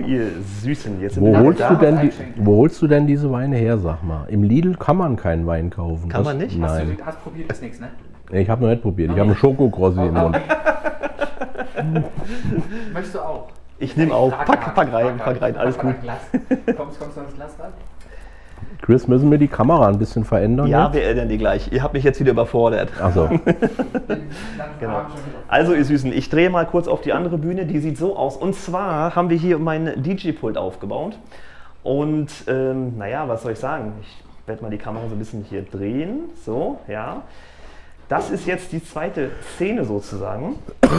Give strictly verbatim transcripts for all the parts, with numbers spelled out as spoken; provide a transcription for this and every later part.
ihr Süßen. Jetzt wo, holst du denn die, wo holst du denn diese Weine her, sag mal? Im Lidl kann man keinen Wein kaufen. Kann das, man nicht? Nein. Hast du hast probiert, ist nichts, ne? Ich habe noch nicht probiert. Ich habe einen Schokokrossi im Mund. Möchtest du auch? Ich nehme auch. Pack, pack rein, pack rein, alles gut. Kommst, kommst du ans Glas ran? Chris, müssen wir die Kamera ein bisschen verändern? Ja, jetzt? wir ändern die gleich. Ihr habt mich jetzt wieder überfordert. Ach so. Genau. Also ihr Süßen, ich drehe mal kurz auf die andere Bühne. Die sieht so aus. Und zwar haben wir hier mein D J-Pult aufgebaut. Und ähm, naja, was soll ich sagen? Ich werde mal die Kamera so ein bisschen hier drehen. So, ja. Das ist jetzt die zweite Szene sozusagen.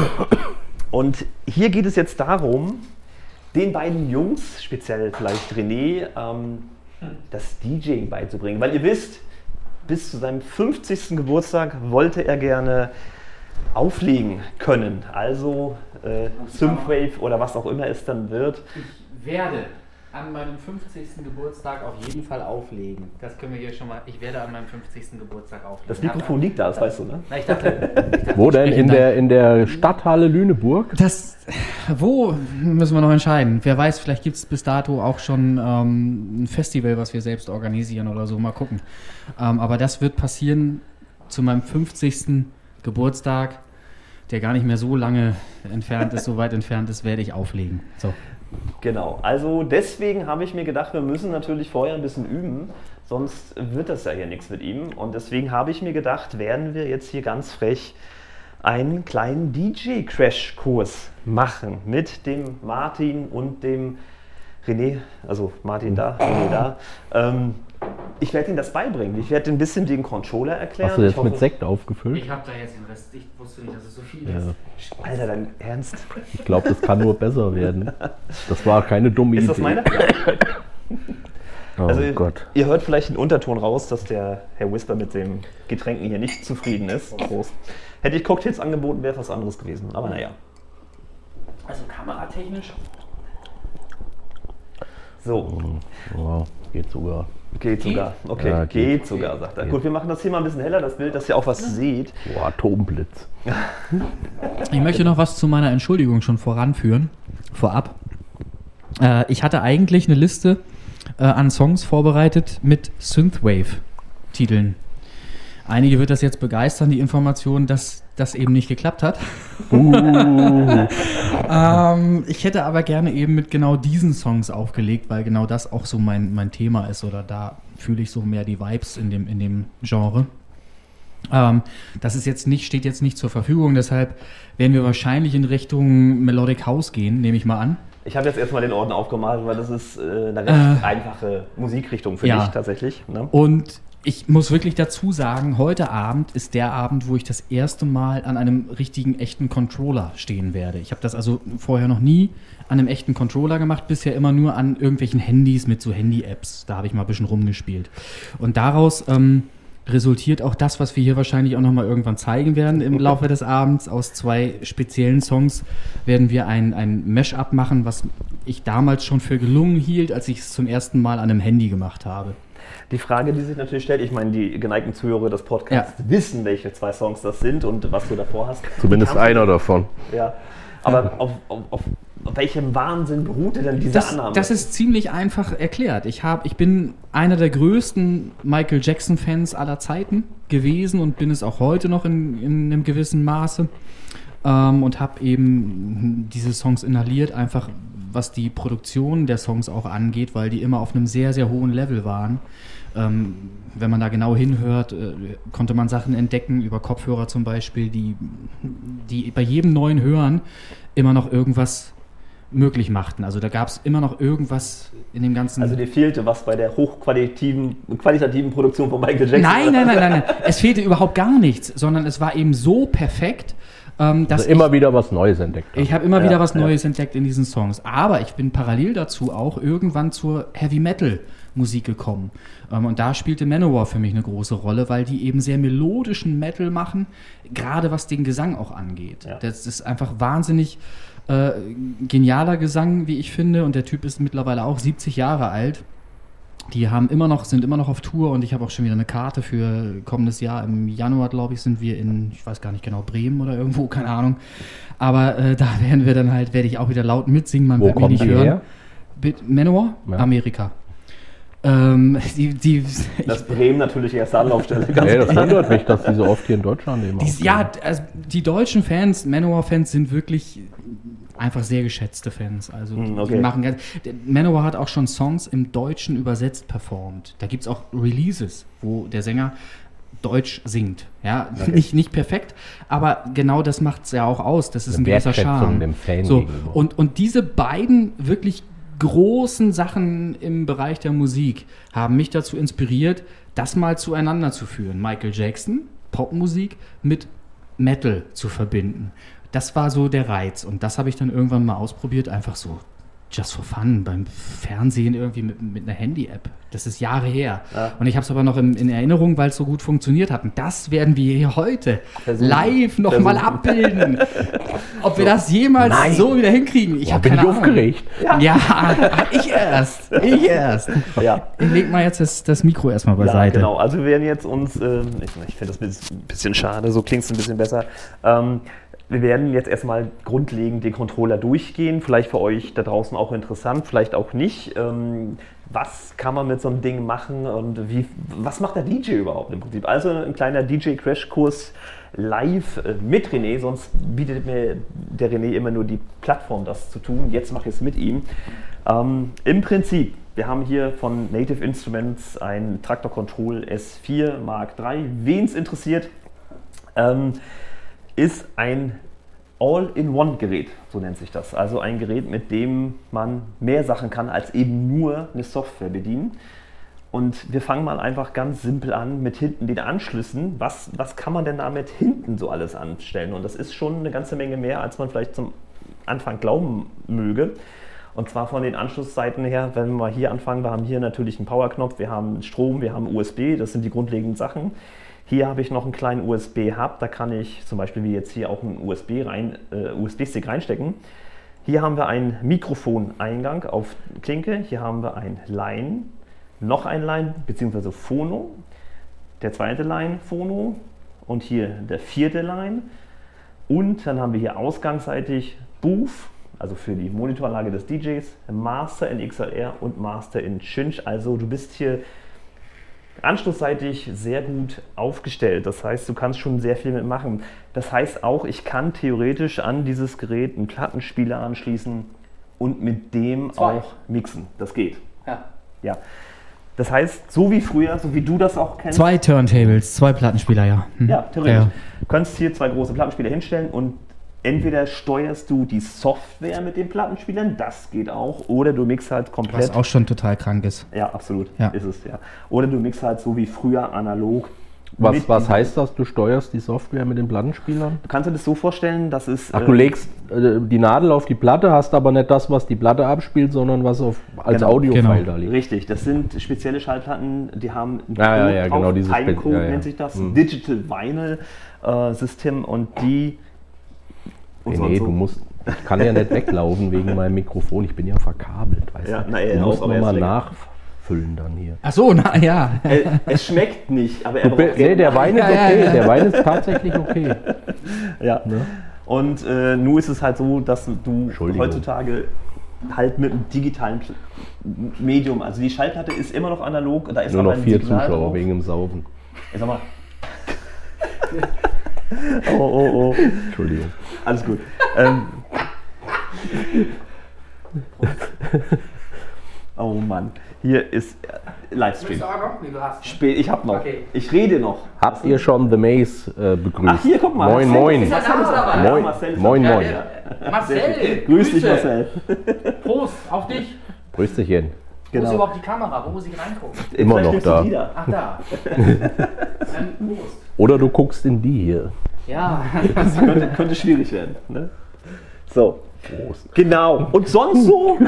Und hier geht es jetzt darum, den beiden Jungs, speziell vielleicht René, ähm, das DJing beizubringen. Weil ihr wisst, bis zu seinem fünfzigsten Geburtstag wollte er gerne auflegen können. Also äh, Synthwave oder was auch immer es dann wird. Ich werde an meinem fünfzigsten Geburtstag auf jeden Fall auflegen. Das können wir hier schon mal. Ich werde an meinem fünfzigsten Geburtstag auflegen. Das Mikrofon liegt da, das weißt du, ne? Na, ich dachte, ich dachte, Wo denn? In der, in der Stadthalle Lüneburg? Das, wo müssen wir noch entscheiden? Wer weiß, vielleicht gibt es bis dato auch schon ähm, ein Festival, was wir selbst organisieren oder so. Mal gucken. Ähm, aber das wird passieren zu meinem fünfzigsten Geburtstag, der gar nicht mehr so lange entfernt ist, so weit entfernt ist, werde ich auflegen. So. Genau, also deswegen habe ich mir gedacht, wir müssen natürlich vorher ein bisschen üben, sonst wird das ja hier nichts mit ihm. Und deswegen habe ich mir gedacht, werden wir jetzt hier ganz frech einen kleinen D J-Crash-Kurs machen mit dem Martin und dem René, also Martin da, René da. Ähm, ich werde ihm das beibringen. Ich werde ein bisschen den Controller erklären. Hast du jetzt ich hoffe, mit Sekt aufgefüllt? Ich habe da jetzt den Rest. Ich wusste nicht, dass es so viel Ja. ist. Alter, dein Ernst? Ich glaube, das kann nur besser werden. Das war keine dumme Ist Idee. das meine? Oh Also, Gott. ihr hört vielleicht den Unterton raus, dass der Herr Whisper mit den Getränken hier nicht zufrieden ist. Prost. Hätte ich Cocktails angeboten, wäre was anderes gewesen. Aber naja. Also kameratechnisch. So, Wow, geht sogar. geht sogar. Okay, Ja, geht, geht. sogar, sagt er. Geht. Gut, wir machen das hier mal ein bisschen heller, das Bild, dass ihr auch was seht. Boah, Atomblitz. Ich möchte noch was zu meiner Entschuldigung schon voranführen, vorab. Äh, ich hatte eigentlich eine Liste äh, an Songs vorbereitet mit Synthwave-Titeln. Einige wird das jetzt begeistern, die Information, dass das eben nicht geklappt hat. Uh. ähm, ich hätte aber gerne eben mit genau diesen Songs aufgelegt, weil genau das auch so mein, mein Thema ist oder da fühle ich so mehr die Vibes in dem, in dem Genre. Ähm, das ist jetzt nicht, steht jetzt nicht zur Verfügung, deshalb werden wir wahrscheinlich in Richtung Melodic House gehen, nehme ich mal an. Ich habe jetzt erstmal den Orden aufgemalt, weil das ist äh, eine recht äh, einfache Musikrichtung für ja. mich tatsächlich. Ne? Und ich muss wirklich dazu sagen, heute Abend ist der Abend, wo ich das erste Mal an einem richtigen, echten Controller stehen werde. Ich habe das also vorher noch nie an einem echten Controller gemacht, bisher immer nur an irgendwelchen Handys mit so Handy-Apps. Da habe ich mal ein bisschen rumgespielt. Und daraus ähm, resultiert auch das, was wir hier wahrscheinlich auch nochmal irgendwann zeigen werden im Laufe des Abends. Aus zwei speziellen Songs werden wir ein, ein Mash-up machen, was ich damals schon für gelungen hielt, als ich es zum ersten Mal an einem Handy gemacht habe. Die Frage, die sich natürlich stellt, ich meine, die geneigten Zuhörer des Podcasts ja. wissen, welche zwei Songs das sind und was du davor hast. Zumindest einer davon. Ja, aber ja. Auf, auf, auf welchem Wahnsinn beruhte denn diese das, Annahme? Das ist ziemlich einfach erklärt. Ich, hab, ich bin einer der größten Michael Jackson-Fans aller Zeiten gewesen und bin es auch heute noch in, in einem gewissen Maße ähm, und habe eben diese Songs inhaliert, einfach was die Produktion der Songs auch angeht, weil die immer auf einem sehr, sehr hohen Level waren. Ähm, wenn man da genau hinhört, äh, konnte man Sachen entdecken, über Kopfhörer zum Beispiel, die, die bei jedem neuen Hören immer noch irgendwas möglich machten. Also da gab es immer noch irgendwas in dem ganzen... Also dir fehlte was bei der hochqualitativen qualitativen Produktion von Michael Jackson? Nein, nein, nein, nein, nein. Es fehlte überhaupt gar nichts, sondern es war eben so perfekt, Ähm, dass also immer ich, wieder was Neues entdeckt. Ich habe immer ja, wieder was ja. Neues entdeckt in diesen Songs. Aber ich bin parallel dazu auch irgendwann zur Heavy-Metal-Musik gekommen. Ähm, und da spielte Manowar für mich eine große Rolle, weil die eben sehr melodischen Metal machen, gerade was den Gesang auch angeht. Ja. Das ist einfach wahnsinnig äh, genialer Gesang, wie ich finde. Und der Typ ist mittlerweile auch siebzig Jahre alt. Die haben immer noch, sind immer noch auf Tour und ich habe auch schon wieder eine Karte für kommendes Jahr. Im Januar, glaube ich, sind wir in, ich weiß gar nicht genau, Bremen oder irgendwo, keine Ahnung. Aber äh, da werden wir dann halt, werde ich auch wieder laut mitsingen, man Wo wird mich kommen nicht die hören. her? Manowar, Ja. Amerika. Ähm, die, die, Das Bremen natürlich erste Anlaufstelle. Ganz Nee, das klar. wundert mich, dass die so oft hier in Deutschland eben die, auftreten. ja, also die deutschen Fans, Manowar-Fans sind wirklich einfach sehr geschätzte Fans. Also Hm, die okay. machen ganz, der Manowar hat auch schon Songs im Deutschen übersetzt performt. Da gibt es auch Releases, wo der Sänger Deutsch singt. Ja, nicht, nicht perfekt, aber genau das macht es ja auch aus. Das ist Eine ein gewisser Wertschätzung Charme. dem Fan So, gegenüber. und, und diese beiden wirklich großen Sachen im Bereich der Musik haben mich dazu inspiriert, das mal zueinander zu führen. Michael Jackson, Popmusik mit Metal zu verbinden. Das war so der Reiz und das habe ich dann irgendwann mal ausprobiert, einfach so just for fun, beim Fernsehen irgendwie mit, mit einer Handy-App. Das ist Jahre her. Ja. Und ich habe es aber noch in, in Erinnerung, weil es so gut funktioniert hat. Und das werden wir hier heute Versuchen. live nochmal Versuchen. abbilden. Ob wir das jemals Nein. so wieder hinkriegen, ich Boah, habe bin keine ich Ahnung. aufgeregt. Ja, ja ich erst. Ich erst. Ja. Ich leg mal jetzt das, das Mikro erstmal Ja, beiseite. genau. Also wir werden jetzt uns, ähm, ich, ich finde das ein bisschen schade, so klingt es ein bisschen besser. Ähm, wir werden jetzt erstmal grundlegend den Controller durchgehen. Vielleicht für euch da draußen auch interessant, vielleicht auch nicht. Ähm, was kann man mit so einem Ding machen und wie, was macht der D J überhaupt im Prinzip? Also ein kleiner D J-Crashkurs live äh, mit René, sonst bietet mir der René immer nur die Plattform, das zu tun. Jetzt mache ich es mit ihm. Ähm, Im Prinzip, wir haben hier von Native Instruments ein Traktor Control S vier Mark drei. Wen es interessiert, ähm, ist ein All-in-One-Gerät, so nennt sich das. Also ein Gerät, mit dem man mehr Sachen kann, als eben nur eine Software bedienen. Und wir fangen mal einfach ganz simpel an mit hinten den Anschlüssen. Was, was kann man denn damit hinten so alles anstellen? Und das ist schon eine ganze Menge mehr, als man vielleicht zum Anfang glauben möge. Und zwar von den Anschlussseiten her, wenn wir mal hier anfangen, wir haben hier natürlich einen Powerknopf, wir haben Strom, wir haben U S B, das sind die grundlegenden Sachen. Hier habe ich noch einen kleinen U S B-Hub, da kann ich zum Beispiel wie jetzt hier auch einen U S B rein, äh, U S B-Stick reinstecken. Hier haben wir einen Mikrofoneingang auf Klinke, hier haben wir ein Line, noch ein Line bzw. Phono, der zweite Line Phono und hier der vierte Line. Und dann haben wir hier ausgangsseitig Booth, also für die Monitoranlage des D Js, Master in X L R und Master in Cinch. Also du bist hier anschlussseitig sehr gut aufgestellt. Das heißt, du kannst schon sehr viel mitmachen. Das heißt auch, ich kann theoretisch an dieses Gerät einen Plattenspieler anschließen und mit dem Zwei. auch mixen. Das geht. Ja. Ja. Das heißt, so wie früher, so wie du das auch kennst. Zwei Turntables, zwei Plattenspieler, ja. Hm. Ja, theoretisch. Ja. Du kannst hier zwei große Plattenspieler hinstellen und entweder steuerst du die Software mit den Plattenspielern, das geht auch, oder du mixst halt komplett. Was auch schon total krank ist. Ja, absolut, Ja. ist es, ja. Oder du mixst halt so wie früher analog. Was, mit was diesem- heißt das? Du steuerst die Software mit den Plattenspielern? Du kannst dir das so vorstellen, dass es. Ach, du legst äh, die Nadel auf die Platte, hast aber nicht das, was die Platte abspielt, sondern was auf, als Genau, Audio-File genau. da liegt. Richtig, das sind spezielle Schallplatten, die haben einen Ja, ja, Code ja, drauf, genau, dieses Timecode Spe- ja, ja. nennt sich das, Hm. Digital Vinyl äh, System und die. Nee, und nee, so. du musst, ich kann ja nicht weglaufen wegen meinem Mikrofon, ich bin ja verkabelt, weißt Ja, du. na, ja, du auch, musst aber nochmal erst länger. nachfüllen dann hier. Ach so, na ja. Äh, es schmeckt nicht, aber er Du, bi- braucht nee, der Wein ist Ja, ja, okay, ja. der Wein ist tatsächlich okay. Ja. Ne? Und äh, nun ist es halt so, dass du Entschuldigung. heutzutage halt mit einem digitalen Pl- Medium, also die Schallplatte ist immer noch analog, da ist Nur aber noch ein vier Signal Zuschauer drauf. wegen dem Saufen. Ich sag mal. oh, oh, oh. Entschuldigung. Alles gut. ähm. Oh Mann, hier ist äh, Livestream. auch noch? Nee, du hast. Spät, ich hab noch. Okay. Ich rede noch. Habt ihr schon The Maze äh, begrüßt? Ach, hier, guck mal. Moin, Marcel moin. ist Ja, Marcel ist dabei. Moin, Ja, Marcel ist moin, dabei. moin. Ja, der- Marcel, Grüß dich, Grüße. Marcel. Prost, auf dich. Grüß dich, Jen. Wo ist Genau. überhaupt die Kamera? Wo muss ich reingucken? Immer Vielleicht noch nimmst du da. die da. Ach, da. Dann Prost. Oder du guckst in die hier. Ja. Das könnte, könnte schwierig werden. Ne? So. Prost. Genau. Und sonst so?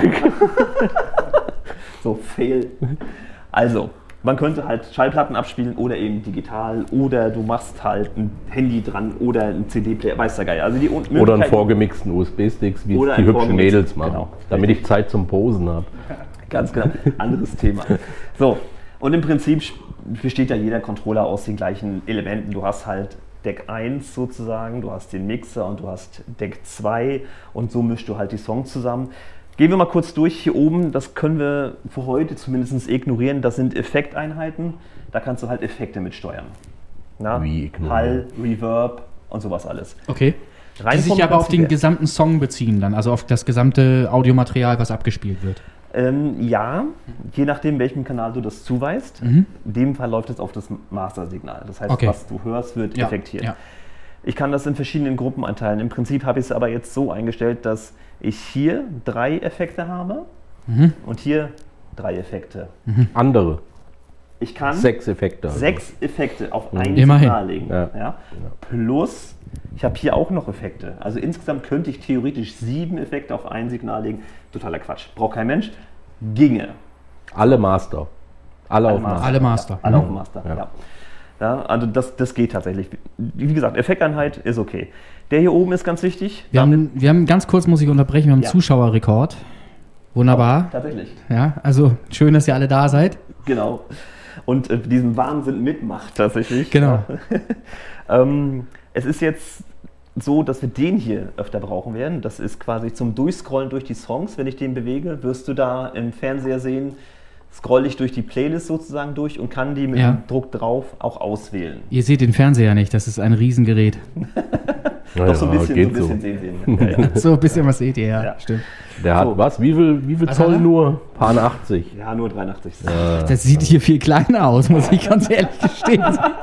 so, fail. Also, man könnte halt Schallplatten abspielen oder eben digital oder du machst halt ein Handy dran oder ein C D-Player, weiß der Geil. Also die Oder einen Möglichkeiten- vorgemixten U S B-Sticks, wie Oder die einen hübschen vorgemixten, Mädels machen. genau. Damit ich Zeit zum Posen habe. Ganz genau. Anderes Thema. So, und im Prinzip besteht ja jeder Controller aus den gleichen Elementen. Du hast halt Deck eins sozusagen, du hast den Mixer und du hast Deck zwei und so mischst du halt die Songs zusammen. Gehen wir mal kurz durch hier oben, das können wir für heute zumindest ignorieren. Das sind Effekteinheiten, da kannst du halt Effekte mitsteuern. Na? Wie ignorieren? Hall, Reverb und sowas alles. Okay. Rein Die sich vom aber auf Prinzip den her. gesamten Song beziehen dann, also auf das gesamte Audiomaterial, was abgespielt wird. Ähm, ja, je nachdem, welchem Kanal du das zuweist. Mhm. In dem Fall läuft es auf das Master-Signal. Das heißt, Okay. was du hörst, wird Ja, effektiert. ja. Ich kann das in verschiedenen Gruppen einteilen. Im Prinzip habe ich es aber jetzt so eingestellt, dass ich hier drei Effekte habe Mhm. und hier drei Effekte. Andere. Ich kann Sechs Effekte. also. sechs Effekte auf ein Immerhin. Signal legen. Ja. Ja. Plus, ich habe hier auch noch Effekte. Also insgesamt könnte ich theoretisch sieben Effekte auf ein Signal legen. Totaler Quatsch. Braucht kein Mensch. Ginge. Alle Master. Alle auf Master. Alle Master. Ja, alle Mhm. auf dem Master, ja. Ja. Ja, also das, das geht tatsächlich. Wie gesagt, Effekteinheit ist okay. Der hier oben ist ganz wichtig. Wir haben, wir haben ganz kurz, muss ich unterbrechen, wir haben einen Ja. Zuschauerrekord. Wunderbar. Tatsächlich. Ja, also schön, dass ihr alle da seid. Genau. Und äh, diesen Wahnsinn mitmacht tatsächlich. Genau. Ja. ähm, es ist jetzt so, dass wir den hier öfter brauchen werden. Das ist quasi zum Durchscrollen durch die Songs. Wenn ich den bewege, wirst du da im Fernseher sehen, scroll ich durch die Playlist sozusagen durch und kann die mit Ja. dem Druck drauf auch auswählen. Ihr seht den Fernseher nicht, das ist ein Riesengerät. Ja, Doch so ein bisschen, so ein geht bisschen sehen Sie. Ja, ja. So ein bisschen was seht ihr, ja, Ja. stimmt. Der hat So. was? Wie viel, wie viel Was Zoll hat er? nur? Paar achtzig. ja, nur dreiundachtzig. Das sieht hier viel kleiner aus, muss ich ganz ehrlich gestehen.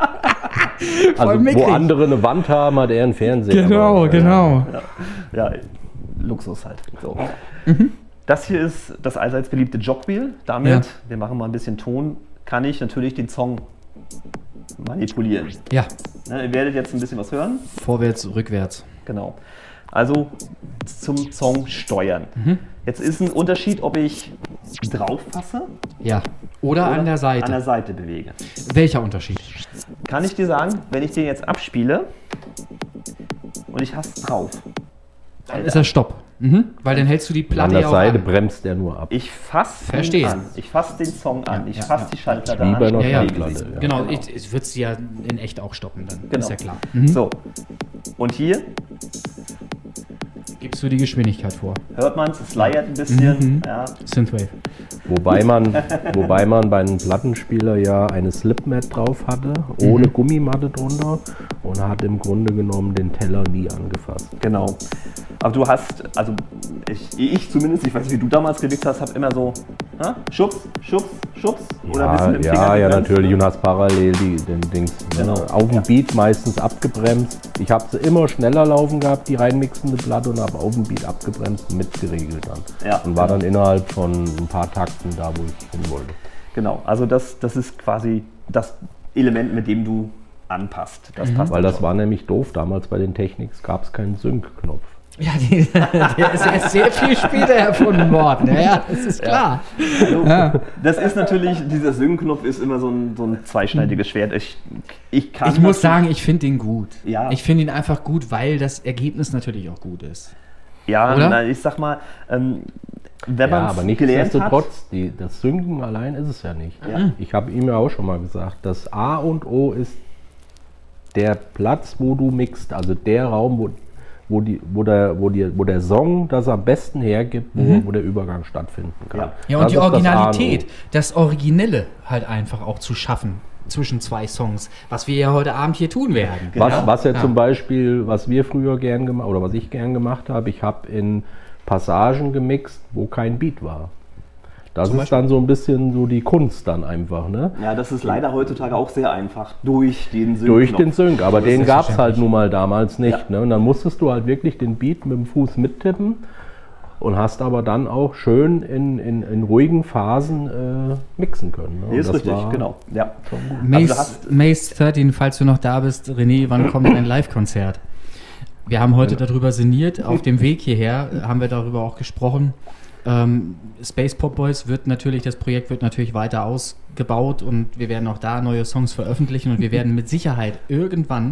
Voll Also mickrig. wo andere eine Wand haben, hat er einen Fernseher. Genau, Aber, genau. Ja, Luxus halt. So. Mhm. Das hier ist das allseits beliebte Jogwheel. Damit, Ja. wir machen mal ein bisschen Ton, kann ich natürlich den Song manipulieren. Ja, Ne, ihr werdet jetzt ein bisschen was hören. vorwärts, rückwärts. Genau. Also zum Song steuern. Mhm. Jetzt ist ein Unterschied, ob ich drauf fasse Ja. Oder, an der Seite. an der Seite bewege. Welcher Unterschied? Kann ich dir sagen, wenn ich den jetzt abspiele und ich hasse drauf, Dann ist er Stopp. Mhm. Weil dann hältst du die An Platte der ja auch Seite an. bremst er nur ab. ich fasse Verstehe. ihn an, ich fasse den Song an, Ja, ich ja, fasse ja. die Schallplatte Wie an. bei einer Ja, ja. Schallplatte. Ja. Genau, Genau. ich, ich würde sie ja in echt auch stoppen dann. Genau. Ist ja klar. Mhm. So, und hier Gibst du die Geschwindigkeit vor. hört man es, es leiert ein bisschen. Mhm. Ja. Synthwave. Wobei man, wobei man bei einem Plattenspieler ja eine Slipmat drauf hatte, ohne Gummimatte drunter und hat im Grunde genommen den Teller nie angefasst. Genau. Aber du hast, also ich, ich zumindest, ich weiß nicht, wie du damals gewichst hast, habe immer so ha? Schubs, Schubs, Schubs oder ein bisschen Ja, mit dem Finger ja, ja, gebremst. natürlich. Und hast parallel die, den Dings ne, Genau. auf dem Ja. Beat meistens abgebremst. Ich habe sie immer schneller laufen gehabt, die reinmixende Platte, und habe auf dem Beat abgebremst und mitgeregelt dann. Ja, und war genau. dann innerhalb von ein paar Takten da, wo ich hin wollte. Genau, also das, das ist quasi das Element, mit dem du anpasst. Das passt Weil dann das schon. war nämlich doof. Damals bei den Technics gab es keinen Sync-Knopf. Ja, die, der ist erst sehr viel später erfunden worden. Ja, ja, das ist klar. Also, das ist natürlich, dieser Sync-Knopf ist immer so ein, so ein zweischneidiges Schwert. Ich, ich kann Ich muss natürlich- sagen, ich finde den gut. Ja. Ich finde ihn einfach gut, weil das Ergebnis natürlich auch gut ist. Ja, Oder? na, ich sag mal, ähm, wenn Ja, man aber es gelernt hat, nichtsdestotrotz, die, das Synken allein ist es ja nicht. Ja. Ich habe ihm ja auch schon mal gesagt, das A und O ist der Platz, wo du mixt, also der Raum, wo, wo, die, wo, der, wo, die, wo der Song das am besten hergibt, wo, wo der Übergang stattfinden kann. Ja. Ja, und Das die ist das A und O. Originalität, das Originelle halt einfach auch zu schaffen zwischen zwei Songs, was wir ja heute Abend hier tun werden. Genau. Was, was ja, Ja. zum Beispiel, was wir früher gern gemacht oder was ich gern gemacht habe, ich habe in Passagen gemixt, wo kein Beat war. Das Zum ist dann so ein bisschen so die Kunst dann einfach, ne? ja, das ist leider heutzutage auch sehr einfach durch den Sync. Durch den Sync, aber So ist den es gab es halt verständlich. nun mal damals nicht. Ja. Ne? Und dann musstest du halt wirklich den Beat mit dem Fuß mittippen und hast aber dann auch schön in, in, in ruhigen Phasen äh, mixen können. Ne? Nee, ist Und das richtig, war genau. Ja. schon gut. Also du Mace, hast- Mace dreizehn, falls du noch da bist, René, wann kommt ein Live-Konzert? Wir haben heute darüber sinniert, auf dem Weg hierher haben wir darüber auch gesprochen. Ähm, Space Pop Boys wird natürlich, das Projekt wird natürlich weiter ausgebaut und wir werden auch da neue Songs veröffentlichen und wir werden mit Sicherheit irgendwann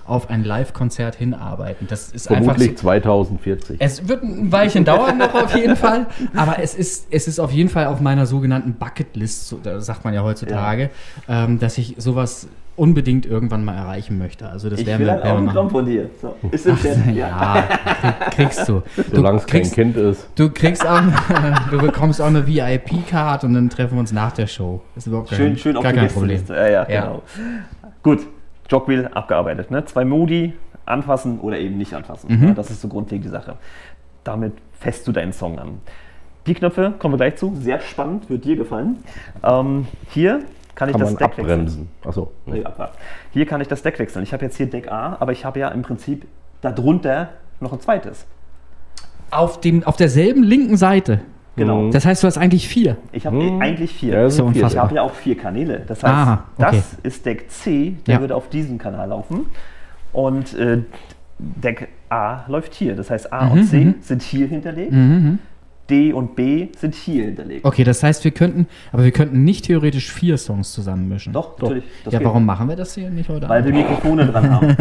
auf ein Live-Konzert hinarbeiten. Das ist Vermutlich einfach so, zweitausendvierzig. es wird ein Weilchen dauern noch auf jeden Fall, aber es ist, es ist auf jeden Fall auf meiner sogenannten Bucketlist, so, da sagt man ja heutzutage, ja. Ähm, dass ich sowas unbedingt irgendwann mal erreichen möchte. Also das Ich werden will wir ein werden wir Autogramm machen. von dir. So, ist im Chat. Ja, krieg, kriegst du. Solange du es kein kriegst, Kind ist. du kriegst auch, du bekommst auch eine V I P-Card und dann treffen wir uns nach der Show. Das ist überhaupt kein, Schön, schön auf gar die kein Problem. Gästeliste. Ja, ja, Ja. genau. Gut, Jogwheel abgearbeitet. Ne? Zwei Modi, anfassen oder eben nicht anfassen. Mhm. Ja, das ist so grundlegend die Sache. Damit fässt du deinen Song an. Die Knöpfe kommen wir gleich zu. Sehr spannend, wird dir gefallen. Ähm, hier kann ich Kann das man Deck wechseln. abbremsen. Achso. Nee, abwarten. Hier kann ich das Deck wechseln. Ich habe jetzt hier Deck A, aber ich habe ja im Prinzip darunter noch ein zweites. Auf, dem, auf derselben linken Seite. Genau. Mhm. Das heißt, du hast eigentlich vier. Ich habe Hm. eigentlich vier. Ja, das So sind vier. Ich unfassbar. habe ja auch vier Kanäle. Das heißt, Aha, okay. das ist Deck C, der Ja. würde auf diesem Kanal laufen. Und äh, Deck A läuft hier. Das heißt, A Mhm, und C mhm. sind hier hinterlegt. Mhm. D und B sind hier hinterlegt. Okay, das heißt, wir könnten, aber wir könnten nicht theoretisch vier Songs zusammenmischen. Doch, natürlich. Das Ja, geht. warum machen wir das hier nicht heute Weil wir Abend? Mikrofone dran haben.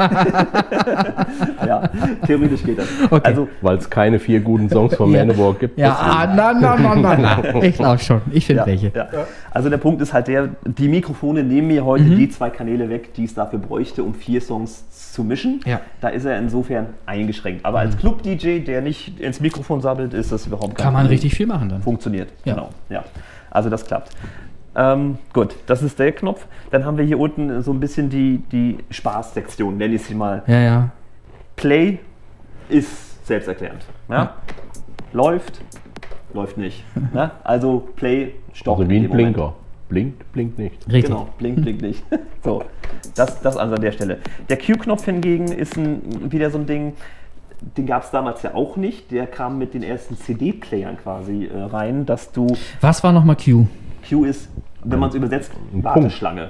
Ja, theoretisch geht das. Okay. Also, Weil es keine vier guten Songs von Ja. Manowar gibt. Ja, ah, na, na, na, na, na. Ich glaube schon. Ich finde ja, welche. ja. Also der Punkt ist halt der, die Mikrofone nehmen mir heute die zwei Kanäle weg, die es dafür bräuchte, um vier Songs zu mischen. Ja. Da ist er insofern eingeschränkt. Aber als Club-D J, der nicht ins Mikrofon sabbelt, ist das überhaupt kein Kann man Problem. richtig viel machen dann. Funktioniert, Ja. genau. Ja. Also das klappt. Ähm, gut, das ist der Knopf. Dann haben wir hier unten so ein bisschen die, die Spaßsektion, nenne ich sie mal. Ja, ja. Play ist selbsterklärend. Ja? Läuft, läuft nicht. Ja? Also Play, Stopp. Also wie in ein dem Moment. Blinker. Blinkt, blinkt nicht. Richtig. Genau, blinkt, blinkt nicht. So, das, das also an der Stelle. Der Q-Knopf hingegen ist ein, wieder so ein Ding, den gab es damals ja auch nicht. Der kam mit den ersten C D-Playern quasi äh, rein, dass du, Was war nochmal Q? Q ist, wenn man es übersetzt, Ein Warteschlange.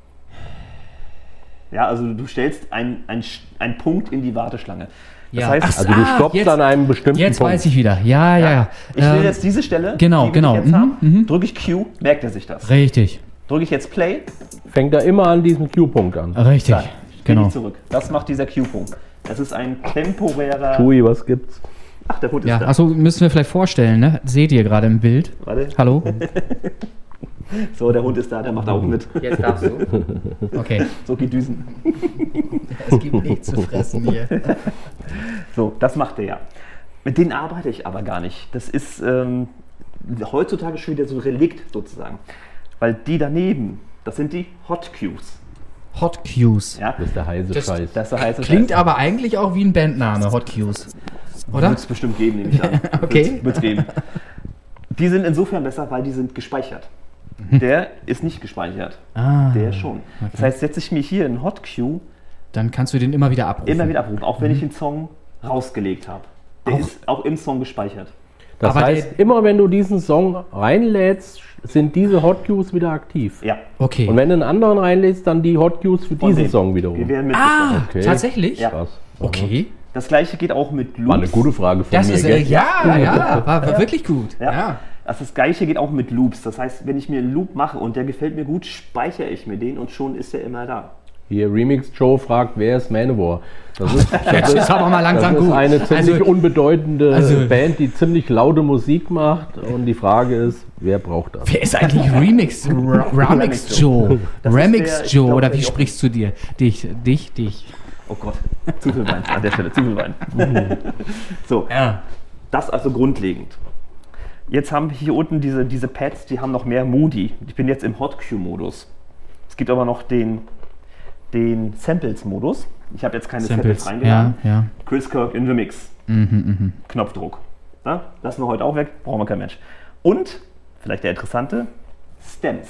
Ja, also du stellst einen ein Punkt in die Warteschlange. Das Ja. heißt, Ach so. Also du Ah, stoppst jetzt- an einem bestimmten Jetzt Punkt. weiß ich wieder. Ja, ja, ja. ich will Ähm, jetzt diese Stelle, genau, die wir genau. jetzt Mhm, haben, mhm. drücke ich Q, merkt er sich das. Richtig, Drücke ich jetzt Play, Fängt er immer an diesem Q-Punkt an. richtig. dann spiele Genau. ich zurück. Das macht dieser Q-Punkt. Das ist ein temporärer... Tui, was gibt's? Ach, der Hund ist Ja, da. achso, müssen wir vielleicht vorstellen, ne? Seht ihr gerade im Bild? Warte. Hallo? So, der Hund ist da, der macht auch mit. Jetzt darfst du. Okay. So geht Düsen. Es gibt nichts zu fressen hier. So, das macht der ja. Mit denen arbeite ich aber gar nicht. Das ist ähm, heutzutage schon wieder so ein Relikt sozusagen. Weil die daneben, das sind die Hot Cues. Hot Cues. Ja? Das ist der heiße Das- Scheiß. Das ist der heiße Klingt Scheiß. aber eigentlich auch wie ein Bandname, Hot Cues. Oder? Wird es bestimmt geben, nehme ich an. Okay. Wird es geben. Die sind insofern besser, weil die sind gespeichert. Der ist nicht gespeichert. Ah, Der schon. Das heißt, setze ich mir hier einen Hot Cue dann kannst du den immer wieder abrufen. immer wieder abrufen, auch wenn ich den Song rausgelegt habe. Der Auch- ist auch im Song gespeichert. Das Aber heißt, immer wenn du diesen Song reinlädst, sind diese Hot Cues wieder aktiv. Ja. Okay. Und wenn du einen anderen reinlädst, dann die Hot Cues für Von diesen dem. Song Die wiederum. werden mit ah, Okay. tatsächlich? Ja. Krass. Okay. Das gleiche geht auch mit Loops. War eine gute Frage von Das mir. ist, gell? äh, ja, ja, war, war wirklich gut. Ja. Ja. Also das gleiche geht auch mit Loops. Das heißt, wenn ich mir einen Loop mache und der gefällt mir gut, speichere ich mir den und schon ist er immer da. Hier Remix Joe fragt, wer ist Manowar? Das ist, das Jetzt ist aber mal langsam das ist gut. eine ziemlich Also- unbedeutende also- Band, die ziemlich laute Musik macht. Und die Frage ist, wer braucht das? Wer ist eigentlich Remix? Ra- Remix Joe. Das ist Remix der- ich Joe, glaub, oder der wie Jochen. sprichst du dir? Dich, dich, dich. Oh Gott, zu viel Wein an der Stelle, zu viel Wein. So, Ja. das also grundlegend. Jetzt haben wir hier unten diese, diese Pads, die haben noch mehr Moody. Ich bin jetzt im Hot Cue-Modus. Es gibt aber noch den, den Samples-Modus. Ich habe jetzt keine Samples, Samples. reingeladen. Ja, ja. Chris Kirk in the Mix. Mhm, Knopfdruck. Ja, lassen wir heute auch weg, brauchen wir kein Mensch. Und, vielleicht der interessante, Stems.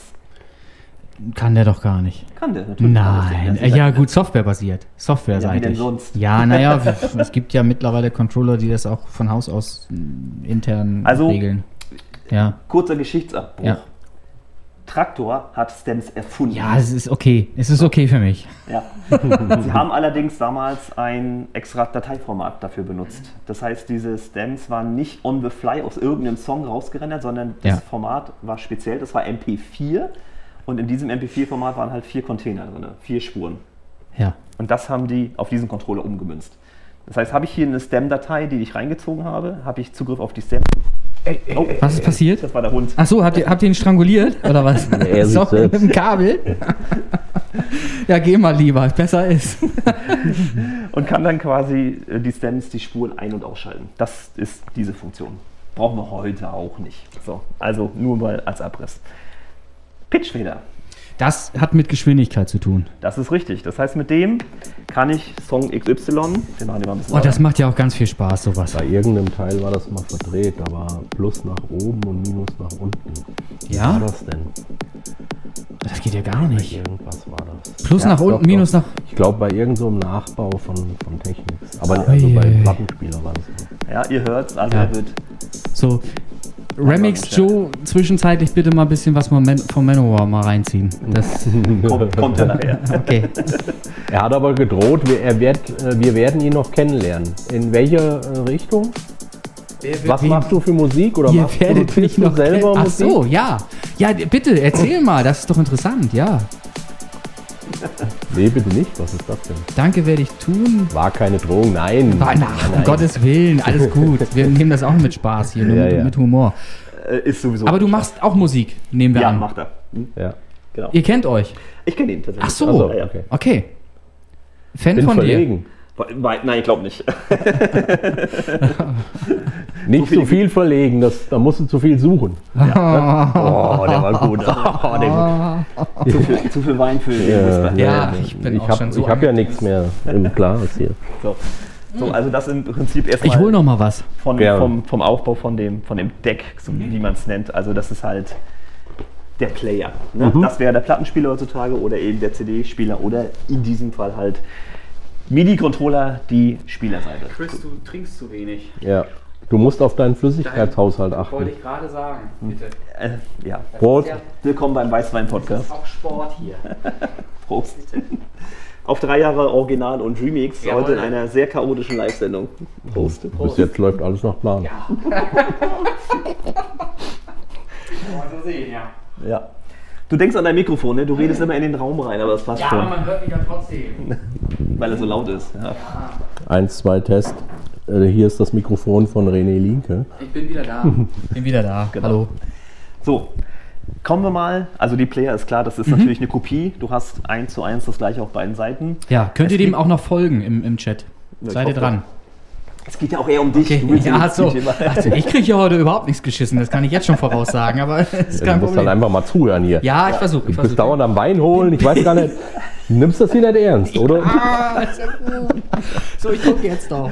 mhm. Kann der doch gar nicht. Kann der natürlich. Nein, Das ist ja gut, softwarebasiert. Softwareseitig. Ja, wie denn sonst? Ja, naja, es gibt ja mittlerweile Controller, die das auch von Haus aus mm, intern Also- regeln. Ja. Kurzer Geschichtsabbruch. Ja. Traktor hat Stems erfunden. Ja, es ist okay. Es ist okay für mich. Ja. Sie haben allerdings damals ein extra Dateiformat dafür benutzt. Das heißt, diese Stems waren nicht on the fly aus irgendeinem Song rausgerendert, sondern das Ja. Format war speziell, das war M P vier und in diesem M P vier Format waren halt vier Container drin, vier Spuren. Ja. Und das haben die auf diesen Controller umgemünzt. Das heißt, habe ich hier eine Stem-Datei, die ich reingezogen habe, habe ich Zugriff auf die Stem. Oh, was ist passiert? Das war der Hund. Ach so, habt ihr, habt ihr ihn stranguliert oder was? Nee, er so, sich selbst. mit dem Kabel? Ja, geh mal lieber, besser ist. Und kann dann quasi äh, die Stems, die Spuren ein- und ausschalten. Das ist diese Funktion. Brauchen wir heute auch nicht. So, also nur mal als Abriss. Pitchfader. Das hat mit Geschwindigkeit zu tun. Das ist richtig. Das heißt, mit dem kann ich Song X Y, wir machen den mal ein bisschen Oh, das lauter. macht ja auch ganz viel Spaß, sowas. Bei irgendeinem Teil war das mal verdreht, da war Plus nach oben und Minus nach unten. Wie Ja? war das denn? Das geht ja gar nicht. Irgendwas war das. Plus Ja, nach doch, unten, doch. Minus nach... Ich glaube, bei irgendeinem so Nachbau von, von Technics. Aber Ui, also bei ui. Plattenspieler war das so. Ja, ihr hört, also Ja. er wird. So, Remix Ja. Joe, zwischenzeitlich bitte mal ein bisschen was von, Man von Manowar mal reinziehen. Das, Kommt, kommt er nachher. okay. Er hat aber gedroht, wir, er wird, äh, wir werden ihn noch kennenlernen. In welcher äh, Richtung? Was Wen- machst du für Musik? Oder Ihr machst, werdet produzierst mich du noch selber kennen. Ach Musik? so, ja. Ja, d- bitte, erzähl mal, das ist doch interessant, ja. Nee, bitte nicht. Was ist das denn? Danke werde ich tun. War keine Drohung, nein. Ah, na, um Gottes Willen, alles gut. Wir nehmen das auch mit Spaß hier, nur Ja, mit, ja. mit Humor. Äh, ist sowieso. Aber du machst auch Musik, nehmen wir Ja, an. macht er. Hm, Ja. Genau. Ihr kennt euch. Ich kenne ihn tatsächlich. Ach so. Also, Ja, ja. okay. Okay. Fan Bin von verlegen. Wei- Nein, ich glaube nicht. Nicht zu viel verlegen, das, da musst du zu viel suchen. Oh, der war gut. Oh, der war zu, viel, zu viel Wein für den Whisper. Ja, ich bin ich auch hab, schon so Ich habe ja angepisst. nichts mehr im Glas hier. So. So, also das im Prinzip erstmal Ich hol noch mal was. von, Gerne. vom, vom Aufbau von dem, von dem Deck, so wie man es nennt. Also das ist halt der Player. Ne? Mhm. Das wäre der Plattenspieler heutzutage oder eben der C D-Spieler oder in diesem Fall halt MIDI-Controller, die Spielerseite. Chris, du trinkst zu wenig. Ja. Du musst auf deinen Flüssigkeitshaushalt Wollte achten. ich gerade sagen, bitte. Äh, ja. Das Prost. ist ja Willkommen beim das Weißwein-Podcast. ist auch Sport hier. Prost. Auf drei Jahre Original und Remix, Jawohl. heute in einer sehr chaotischen Live-Sendung. Prost. Bis jetzt läuft alles nach Plan. Ja. Kann man so sehen, ja. Ja. Du denkst an dein Mikrofon, ne? Du redest immer in den Raum rein, aber das passt Ja, aber schon, man hört mich ja trotzdem. weil er so laut ist. Ja. Eins, zwei, Test. Äh, Hier ist das Mikrofon von René Linke. Ich bin wieder da. Bin wieder da. Genau. Hallo. So, kommen wir mal. Also die Player ist klar, das ist natürlich eine Kopie. Du hast eins zu eins das gleiche auf beiden Seiten. Ja, könnt Es ihr dem gibt- auch noch folgen im, im Chat? Ja, ich Seid ihr hoffe. dran? Es geht ja auch eher um dich. Okay. Du willst Ja, nicht so. Thema- Also ich kriege hier heute überhaupt nichts geschissen, das kann ich jetzt schon voraussagen, aber das ist Ja, kein du musst Problem. dann einfach mal zuhören hier. Ja, ich versuche. Du Ich bist versuche. dauernd am Wein holen. Ich weiß gar nicht. Du nimmst das hier nicht ernst, oder? Ah, ist ja gut. So, ich gucke jetzt doch.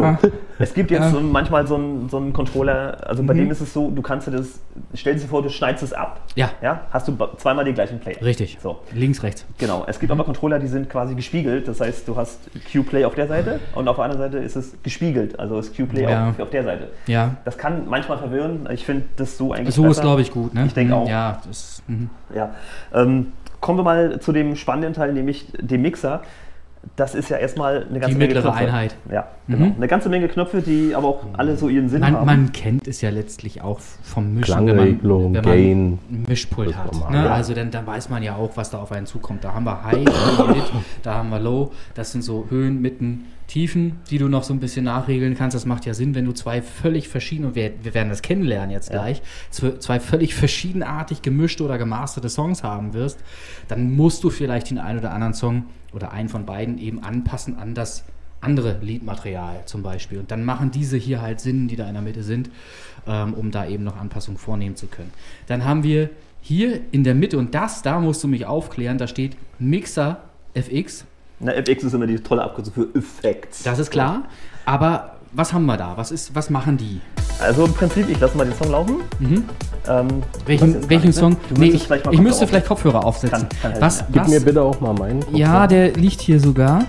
Es gibt jetzt Ja. so manchmal so einen, so einen Controller, also bei dem ist es so, du kannst dir das, stell dir vor, du schneidest es ab. Ja. Ja, hast du ba- zweimal den gleichen Player. Richtig. So, Links, rechts. genau. Es gibt aber Controller, die sind quasi gespiegelt. Das heißt, du hast Q-Play auf der Seite und auf der anderen Seite ist es gespiegelt. Also ist Q-Play Ja. auf, auf der Seite. Ja. Das kann manchmal verwirren. Ich finde das so eigentlich So ist, besser. glaube ich, gut. Ne? Ich denke auch. Ja, das, mhm. Ja. Ähm, kommen wir mal zu dem spannenden Teil, nämlich dem Mixer. Das ist ja erstmal eine ganze Die Menge mittlere Knöpfe. Einheit. Ja, genau. Mhm. Eine ganze Menge Knöpfe, die aber auch alle so ihren Sinn man, haben. man kennt es ja letztlich auch vom Mischen, Klangregelung, wenn man, wenn Gain. man ein Mischpult Das hat. ist normal. Ne? Ja. Also dann, dann weiß man ja auch, was da auf einen zukommt. Da haben wir High, da haben wir Mid, da haben wir Low. Das sind so Höhen, Mitten, Tiefen, die du noch so ein bisschen nachregeln kannst. Das macht ja Sinn, wenn du zwei völlig verschiedene, und wir, wir werden das kennenlernen jetzt Ja. gleich, zw- zwei völlig verschiedenartig gemischte oder gemasterte Songs haben wirst, dann musst du vielleicht den einen oder anderen Song oder einen von beiden eben anpassen an das andere Liedmaterial zum Beispiel. Und dann machen diese hier halt Sinn, die da in der Mitte sind, ähm, um da eben noch Anpassungen vornehmen zu können. Dann haben wir hier in der Mitte, und das, da musst du mich aufklären, da steht Mixer F X. Na, F X ist immer die tolle Abkürzung für Effects. Das ist klar. Aber was haben wir da? Was, ist, was machen die? Also im Prinzip, ich lasse mal den Song laufen. Mhm. Ähm, Welchen, das ist welchen gar Song? nicht, ne? Du Nee, müsstest ich, vielleicht mal ich Kopfhörer müsste vielleicht Kopfhörer aufsetzen. Kann- kann helfen, was, ja. Gib was, mir bitte auch mal meinen. Ja, der liegt hier sogar.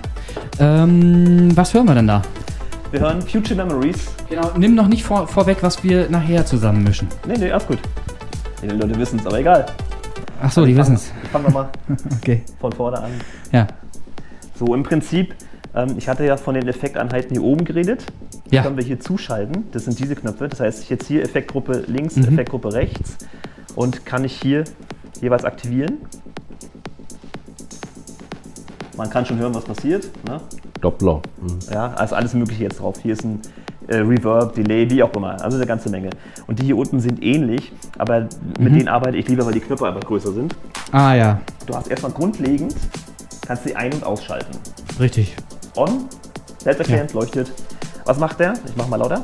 Ähm, was hören wir denn da? Wir hören Future Memories. Genau, nimm noch nicht vor, vorweg, was wir nachher zusammen mischen. Nee, nee, alles gut. Die Leute wissen es, aber egal. Ach so, die wissen es. Ich fange nochmal Okay. von vorne an. Ja. So, im Prinzip, ähm, ich hatte ja von den Effekteinheiten hier oben geredet. Die Ja. können wir hier zuschalten. Das sind diese Knöpfe. Das heißt, ich jetzt hier Effektgruppe links, Mhm. Effektgruppe rechts und kann ich hier jeweils aktivieren. Man kann schon hören, was passiert. Ne? Doppler. Mhm. Ja, also alles Mögliche jetzt drauf. Hier ist ein äh, Reverb, Delay, wie auch immer. Also eine ganze Menge. Und die hier unten sind ähnlich, aber mhm. mit denen arbeite ich lieber, weil die Knöpfe einfach größer sind. Ah ja. Du hast erstmal grundlegend, kannst sie ein- und ausschalten. Richtig. On, selbsterklärend, ja. leuchtet. Was macht der? Ich mach mal lauter.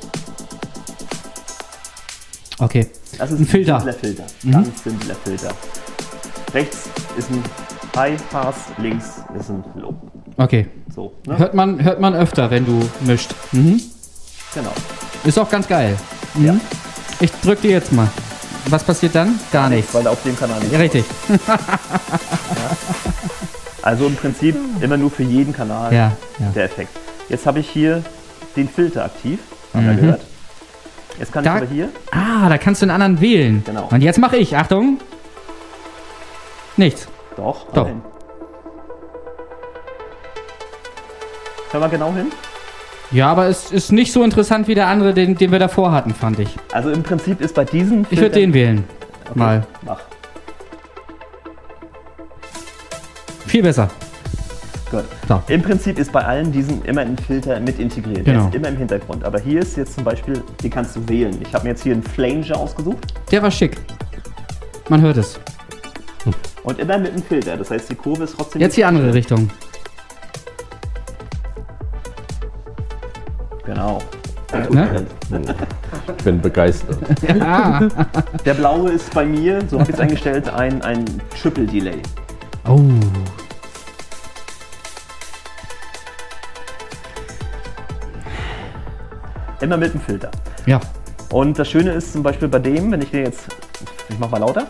Okay. Das ist ein Filter. Simpler Filter. Mhm. Ganz simpler Filter. Rechts ist ein High Pass, links ist ein Low. Okay. So, ne? Hört man, hört man öfter, wenn du mischt. Mhm. Genau. Ist auch ganz geil. Mhm. Ja. Ich drück dir jetzt mal. Was passiert dann? Gar nichts. Weil er auf dem Kanal nicht Ja, richtig. ja. Also im Prinzip immer nur für jeden Kanal Ja, ja. der Effekt. Jetzt habe ich hier den Filter aktiv. Haben wir Mhm. gehört. Jetzt kann Da- ich aber hier. Ah, da kannst du einen anderen wählen. Genau. Und jetzt mache ich. Achtung. Nichts. Doch, Doch. hin. Hör mal genau hin. Ja, aber es ist nicht so interessant wie der andere, den, den wir davor hatten, fand ich. Also im Prinzip ist bei diesen Ich würde den wählen. Okay, Mal. Mach. Viel besser. Gut. So. Im Prinzip ist bei allen diesen immer ein Filter mit integriert. Der Genau. ist immer im Hintergrund. Aber hier ist jetzt zum Beispiel, den kannst du wählen. Ich habe mir jetzt hier einen Flanger ausgesucht Der war schick. Man hört es. und immer mit einem Filter. Das heißt, die Kurve ist trotzdem. Jetzt die andere Richtung. Genau. Ne? Ich bin begeistert. Ja. Der blaue ist bei mir, so habe ich es eingestellt, ein, ein Triple Delay. Oh. Immer mit einem Filter. Ja. Und das Schöne ist zum Beispiel bei dem, wenn ich den jetzt, ich mach mal lauter.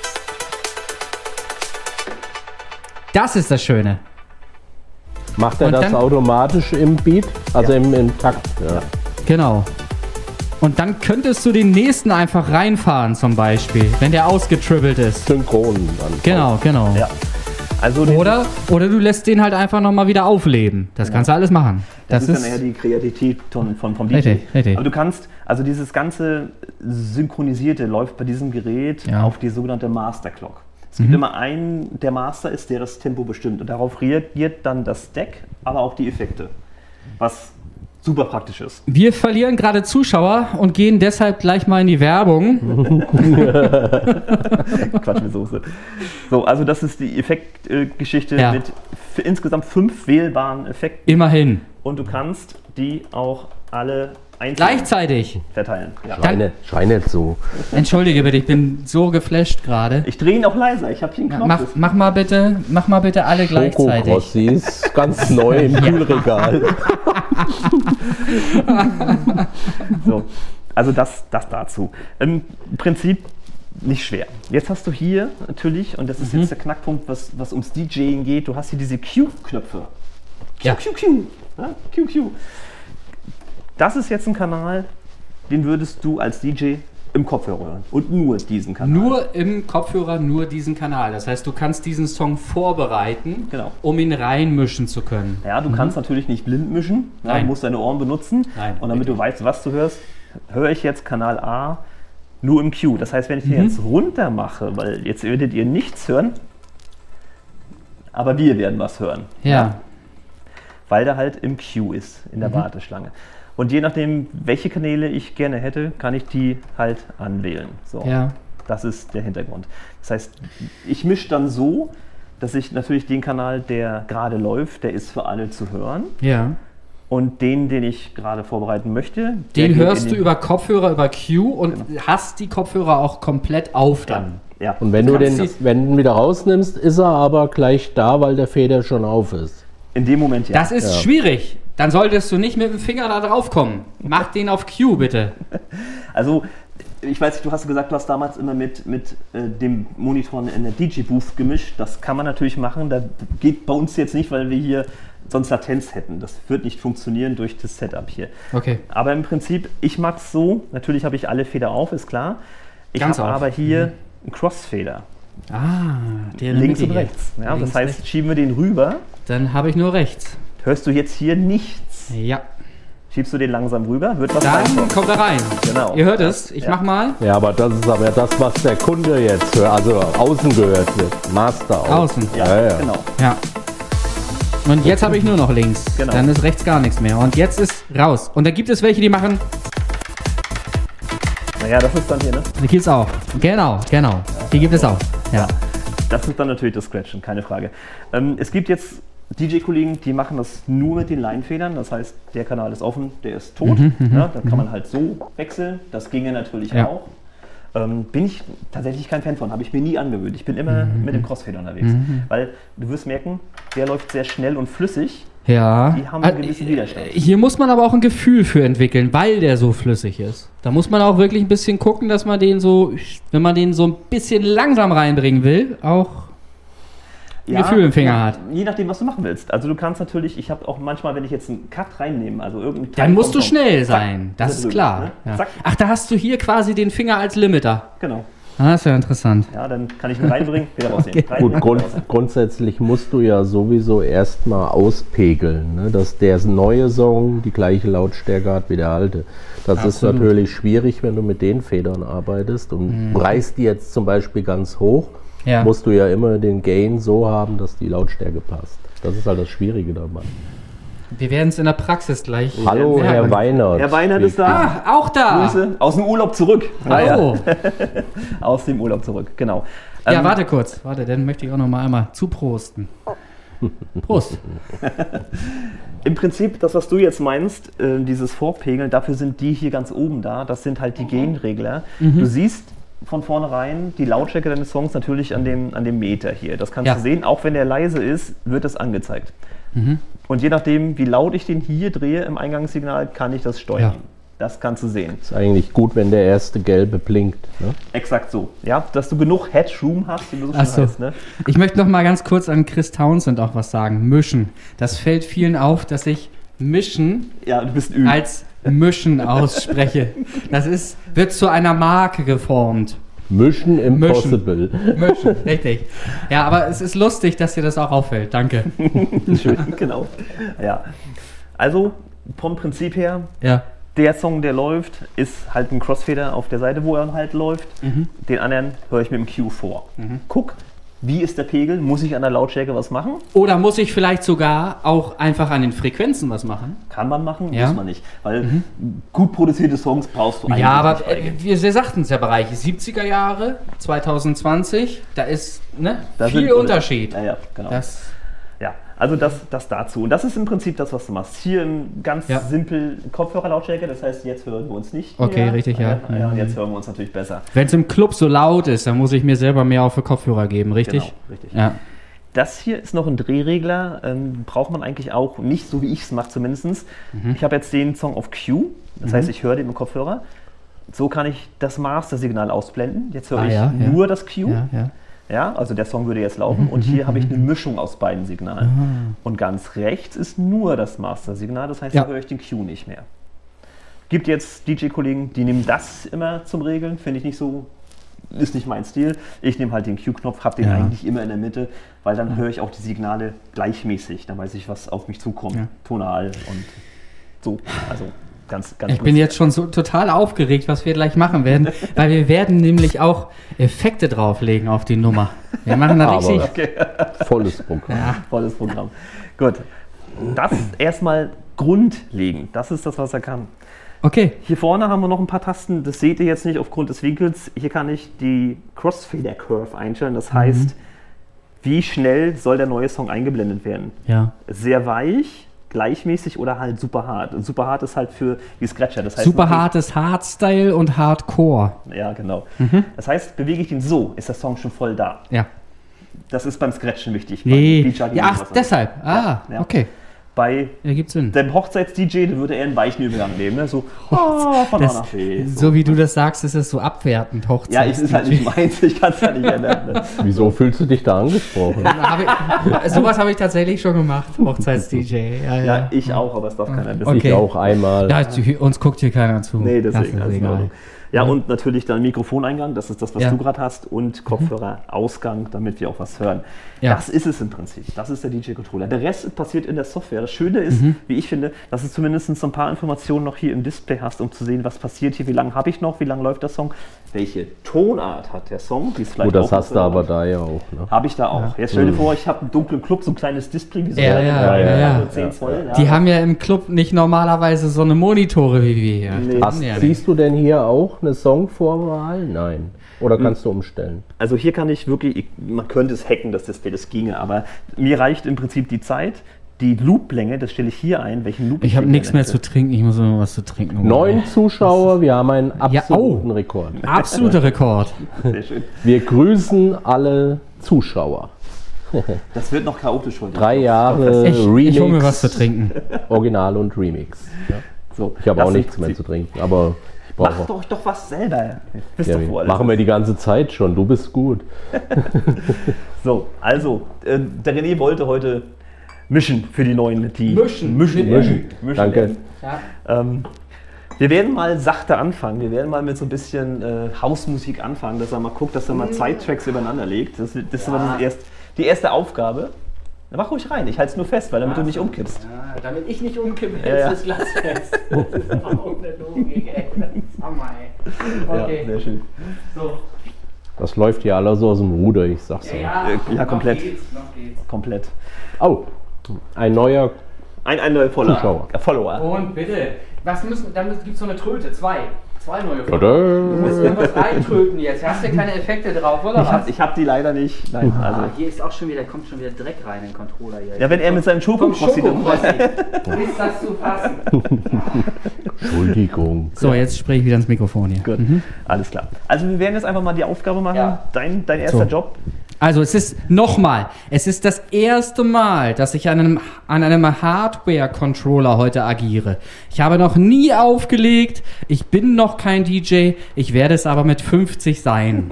Das ist das Schöne. Macht er Und das dann- automatisch im Beat? Also Ja. im, im Takt? Ja. Genau. Und dann könntest du den nächsten einfach reinfahren zum Beispiel, wenn der ausgetribbelt ist. Synchron dann. Genau, genau. Ja. Also den- Oder, oder du lässt den halt einfach nochmal wieder aufleben. Das kannst du alles machen. Das, Das, ist dann eher die Kreativität von, von, vom D J. Richtig, richtig. Aber du kannst, also dieses ganze Synchronisierte läuft bei diesem Gerät Ja. auf die sogenannte Master Clock. Es gibt immer einen, der Master ist, der das Tempo bestimmt. Und darauf reagiert dann das Deck, aber auch die Effekte. Was super praktisch ist. Wir verlieren gerade Zuschauer und gehen deshalb gleich mal in die Werbung. Quatsch mit Soße. So, also das ist die Effektgeschichte Ja. mit f- insgesamt fünf wählbaren Effekten. Immerhin. Und du kannst die auch alle einzeln Gleichzeitig. verteilen. Ja. Schrei nicht, schrei nicht so. Entschuldige bitte, ich bin so geflasht gerade. Ich drehe ihn auch leiser. Ich habe hier einen Ja, Knopf. Mach, mach mal bitte, mach mal bitte alle gleichzeitig. Schokokrossi ist ganz neu im Kühlregal. So, also das, das dazu. Im Prinzip nicht schwer. Jetzt hast du hier natürlich, und das ist Mhm. jetzt der Knackpunkt, was, was ums DJing geht, du hast hier diese Q-Knöpfe. Q, Ja. Q, Q. Ja, Q, Q. Das ist jetzt ein Kanal, den würdest du als D J im Kopfhörer hören. Und nur diesen Kanal. Nur im Kopfhörer, nur diesen Kanal. Das heißt, du kannst diesen Song vorbereiten, Genau. um ihn reinmischen zu können. Ja, du kannst natürlich nicht blind mischen. Ja, Nein. du musst deine Ohren benutzen. Nein, Und damit du weißt, was du hörst, höre ich jetzt Kanal A nur im Q. Das heißt, wenn ich den jetzt runter mache, weil jetzt werdet ihr nichts hören, aber wir werden was hören. Ja. Weil der halt im Q ist, in der Warteschlange. Und je nachdem, welche Kanäle ich gerne hätte, kann ich die halt anwählen. So. Ja. Das ist der Hintergrund. Das heißt, ich mische dann so, dass ich natürlich den Kanal, der gerade läuft, der ist für alle zu hören. Ja. Und den, den ich gerade vorbereiten möchte, der Den geht hörst in du den- über Kopfhörer, über Q und hast die Kopfhörer auch komplett auf dann. Ja. Und wenn du kannst den, die- wenn du ihn wieder rausnimmst, ist er aber gleich da, weil der Feder schon auf ist. In dem Moment ja. Das ist Ja. schwierig. Dann solltest du nicht mit dem Finger da drauf kommen. Mach den auf Q, bitte. Also, ich weiß nicht, du hast gesagt, du hast damals immer mit, mit äh, dem Monitoren in der D J-Booth gemischt. Das kann man natürlich machen. Das geht bei uns jetzt nicht, weil wir hier sonst Latenz hätten. Das wird nicht funktionieren durch das Setup hier. Okay. Aber im Prinzip, ich mag es so. Natürlich habe ich alle Feder auf, ist klar. Ich Ganz habe auf. aber hier einen Crossfader. Ah, der in der Links Mitte und hier. rechts. Ja, Links, das heißt, rechts. schieben wir den rüber. Dann habe ich nur rechts. Hörst du jetzt hier nichts? Ja. Schiebst du den langsam rüber, wird was Dann reinkommen. kommt er rein. Genau. Ihr hört es. Ich Ja. mach mal. Ja, aber das ist aber das, was der Kunde jetzt hört, also außen gehört wird. Master aus. Außen. Ja, Ja, ja. genau. Ja. Und jetzt habe ich nur noch links. Genau. Dann ist rechts gar nichts mehr. Und jetzt ist raus. Und da gibt es welche, die machen... Naja, das ist dann hier, ne? Die gibt es auch. Genau, genau. Die gibt es auch. Ja. Das ist dann natürlich das Scratchen, keine Frage. Ähm, es gibt jetzt D J-Kollegen, die machen das nur mit den Leinfedern. Das heißt, der Kanal ist offen, der ist tot. Mhm, ja, dann kann man halt so wechseln. Das ginge natürlich Ja. auch. Ähm, bin ich tatsächlich kein Fan von, habe ich mir nie angewöhnt. Ich bin immer Mhm. mit dem Crossfader unterwegs. Mhm. Weil du wirst merken, der läuft sehr schnell und flüssig. Ja. Die haben einen gewissen Widerstand. Hier muss man aber auch ein Gefühl für entwickeln, weil der so flüssig ist. Da muss man auch wirklich ein bisschen gucken, dass man den so, wenn man den so ein bisschen langsam reinbringen will, auch ein Gefühl im Finger hat. Je nachdem, was du machen willst. Also du kannst natürlich, ich habe auch manchmal, wenn ich jetzt einen Cut reinnehme, also irgendeinen Dann musst du Kommt, schnell zack, sein, das ist drüben, klar. ne? Ja. Zack. Ach, da hast du hier quasi den Finger als Limiter. Genau. Ah, das ist ja interessant. Ja, dann kann ich ihn reinbringen, wieder rausnehmen. Okay. Reinbringen, Gut, grund, wieder rausnehmen. grundsätzlich musst du ja sowieso erstmal auspegeln, ne? Dass der neue Song die gleiche Lautstärke hat wie der alte. Das ist Absolut. natürlich schwierig, wenn du mit den Federn arbeitest und reißt die jetzt zum Beispiel ganz hoch, Ja. musst du ja immer den Gain so haben, dass die Lautstärke passt. Das ist halt das Schwierige dabei. Wir werden es in der Praxis gleich. Hallo, Ja, Herr und- Weinert. Herr Weinert ist da. Ah, auch da. Grüße. Aus dem Urlaub zurück. Oh. Aus dem Urlaub zurück, genau. Ja, Ähm, warte kurz. Warte, dann möchte ich auch noch mal einmal zuprosten. Prost. Im Prinzip, das, was du jetzt meinst, äh, dieses Vorpegeln, dafür sind die hier ganz oben da. Das sind halt die Gain-Regler. Mhm. Du siehst von vornherein die Lautstärke deines Songs natürlich an dem, an dem Meter hier. Das kannst Ja. du sehen. Auch wenn der leise ist, wird das angezeigt. Mhm. Und je nachdem, wie laut ich den hier drehe im Eingangssignal, kann ich das steuern. Ja. Das kannst du sehen. Ist eigentlich gut, wenn der erste gelbe blinkt. Ne? Exakt so. Ja, dass du genug Headroom hast, wie du so schön Ach so. heißt. Ne? Ich möchte noch mal ganz kurz an Chris Townsend auch was sagen. Mischen. Das fällt vielen auf, dass ich Mischen Ja, du bist übel. als Mischen ausspreche. Das ist, wird zu einer Marke geformt. Mission Impossible. Mischen, richtig. Ja, aber es ist lustig, dass dir das auch auffällt. Danke. Schön, genau. Ja. Also, vom Prinzip her, Ja. der Song, der läuft, ist halt ein Crossfader auf der Seite, wo er halt läuft. Mhm. Den anderen höre ich mit dem Cue vor. Guck, wie ist der Pegel? Muss ich an der Lautstärke was machen? Oder muss ich vielleicht sogar auch einfach an den Frequenzen was machen? Kann man machen, Ja. muss man nicht. Weil gut produzierte Songs brauchst du eigentlich Ja, aber nicht äh, eingehen. wir, wir sagten es ja Bereich siebziger Jahre, zwanzig zwanzig, da ist ne, Da viel sind- Unterschied. Ja, ja, genau. Das, Ja, also das, das dazu. Und das ist im Prinzip das, was du machst. Hier im ganz Ja. simpel Kopfhörerlautstärke, das heißt, jetzt hören wir uns nicht Okay, mehr. richtig, ja. ja. Ja, und jetzt hören wir uns natürlich besser. wenn es im Club so laut ist, dann muss ich mir selber mehr auf für Kopfhörer geben, richtig? Genau, richtig. Ja. Das hier ist noch ein Drehregler, ähm, braucht man eigentlich auch nicht, so wie ich es mache zumindest. Mhm. Ich habe jetzt den Song auf Q, das heißt, ich höre den im Kopfhörer. So kann ich das Master-Signal ausblenden. Jetzt höre Ah, ich ja, ja. nur das Q. Ja, ja. Ja, also der Song würde jetzt laufen und hier habe ich eine Mischung aus beiden Signalen. Ah. Und ganz rechts ist nur das Master-Signal, das heißt, Ja. da höre ich den Q nicht mehr. Gibt jetzt D J-Kollegen, die nehmen das immer zum Regeln, finde ich nicht so, ist nicht mein Stil. Ich nehme halt den Q-Knopf, habe den Ja. eigentlich immer in der Mitte, weil dann höre ich auch die Signale gleichmäßig, dann weiß ich, was auf mich zukommt, Ja. tonal und so, also ganz, ganz Ich bin jetzt schon so total aufgeregt, was wir gleich machen werden, weil wir werden nämlich auch Effekte drauflegen auf die Nummer. Wir machen da Aber- richtig. Volles Programm. Ja. volles Programm. Gut, das erstmal grundlegend, das ist das, was er kann. Okay. Hier vorne haben wir noch ein paar Tasten, das seht ihr jetzt nicht aufgrund des Winkels. Hier kann ich die Crossfader Curve einstellen, das heißt, wie schnell soll der neue Song eingeblendet werden. Ja. Sehr weich, gleichmäßig oder halt super hart. Und super hart ist halt für die Scratcher. Das heißt, Super man- hartes Hardstyle und Hardcore. Ja, genau. Das heißt, bewege ich ihn so, ist der Song schon voll da. Ja. Das ist beim Scratchen wichtig. Nee. Beim Beach-Hugging Ja, und ach, sowas. deshalb. Ah, Ja, ja. okay. Bei Ja, gibt Sinn. dem Hochzeits-D J, da würde er einen weichen Übergang nehmen. Ne? So, oh, von A Das, nach B. so wie du das sagst, ist es so abwertend, Hochzeit. Ja, es ist halt nicht meins, ich kann es ja nicht ändern. Ne? Wieso fühlst du dich da angesprochen? Hab ich, sowas habe ich tatsächlich schon gemacht, Hochzeits-D J. Ja, ja. Ja, ich auch, aber es darf keiner wissen. Okay. Ich auch einmal. Ja, uns guckt hier keiner zu. Nee, Das deswegen, ist alles in egal. Ordnung. Ja, und natürlich dann Mikrofoneingang, das ist das, was Ja. du gerade hast, und Kopfhörerausgang, damit wir auch was hören. Ja. Das ist es im Prinzip. Das ist der D J-Controller. Der Rest passiert in der Software. Das Schöne ist, wie ich finde, dass du zumindest so ein paar Informationen noch hier im Display hast, um zu sehen, was passiert hier, wie lange habe ich noch, wie lange läuft der Song, welche Tonart hat der Song. Die ist vielleicht Gut, das auch hast du noch aber relevant. da ja auch. Ne? Habe ich da auch. Jetzt stell dir vor, ich habe einen dunklen Club, so ein kleines Display, wie so Ja, ein- ja, ja, ja, nur zehn Zoll. Ja. Die haben ja im Club nicht normalerweise so eine Monitore wie wir hier. Nee. Das Hast, haben die ja nicht. siehst du denn hier auch eine Songvorwahl? Nein. Oder kannst du umstellen? Also hier kann ich wirklich, ich, man könnte es hacken, das Display, das ginge, aber mir reicht im Prinzip die Zeit, die Looplänge, das stelle ich hier ein, welchen Loop Ich habe hier nichts mehr zu möchte. trinken, ich muss immer was zu trinken holen. Neun Zuschauer, wir haben einen Ja, absoluten oh. Rekord. Absoluter Rekord. Sehr schön. Wir grüßen alle Zuschauer. Das wird noch chaotisch heute. Drei Jahre Ich, Remix, ich hole mir was zu trinken. Original und Remix. So, Ich habe das auch im nichts mehr Prinzip. zu trinken, aber ich Mach brauche. doch doch was selber. Wisst Ja, doch, wo alles machen wir ist. die ganze Zeit schon. Du bist gut. So, also, äh, der René wollte heute mischen für die neuen, die Mischen. mischen, Mit mischen, mischen Danke. werden. Ja. Ähm, wir werden mal sachte anfangen. Wir werden mal mit so ein bisschen äh, Hausmusik anfangen, dass er mal guckt, dass er mal zwei Tracks übereinander legt. Das, das ist aber das erst, die erste Aufgabe. Na, mach ruhig rein, ich halte es nur fest, weil damit du nicht umkippst. Ja, damit ich nicht umkippe, Ja, ja. das Glas fest. Das ist aber auch eine Logik, ey. Das ist Hammer, ey. Okay, Ja, sehr schön. so. Das läuft hier alles so aus dem Ruder, ich sag's Ja, dir. ja, Ja, noch komplett. Geht's, noch geht's. Komplett. Oh, ein neuer. Ein, ein neuer Follower. Zuschauer. Äh, Follower. Und bitte, was müssen, dann gibt es so eine Tröte, zwei. Zwei neue Folgen. Tada. Du musst irgendwas reintröten jetzt. Hast du keine Effekte drauf, oder Ich was? habe ich hab die leider nicht. Nein, also. Ah, hier ist auch schon wieder, kommt schon wieder Dreck rein in den Controller hier. Ja, wenn er mit seinem Vom Schokokrossi Schokokrossi. Ist das zu fassen? Entschuldigung. So, jetzt spreche ich wieder ins Mikrofon hier. Gut, alles klar. Also wir werden jetzt einfach mal die Aufgabe machen. Ja. Dein, dein erster So. Job. Also es ist nochmal, es ist das erste Mal, dass ich an einem, an einem Hardware-Controller heute agiere. Ich habe noch nie aufgelegt, ich bin noch kein D J, ich werde es aber mit fünfzig sein.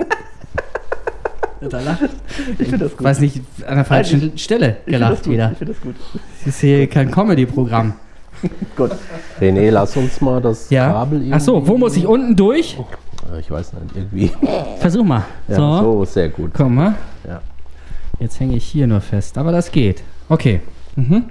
Da lacht. Ich finde das Ich gut. weiß nicht, an der falschen Nein, Stelle Ich finde das gelacht gut. wieder. Ich finde das gut. Das ist hier kein Comedy-Programm. Gut. René, lass uns mal das Ja. Kabel irgendwie. Ach so, wo muss ich unten durch? Äh, Ich weiß nicht, irgendwie. Versuch mal. Ja, So, so, sehr gut. komm mal. Ja. Jetzt hänge ich hier nur fest, aber das geht. Okay. Mhm.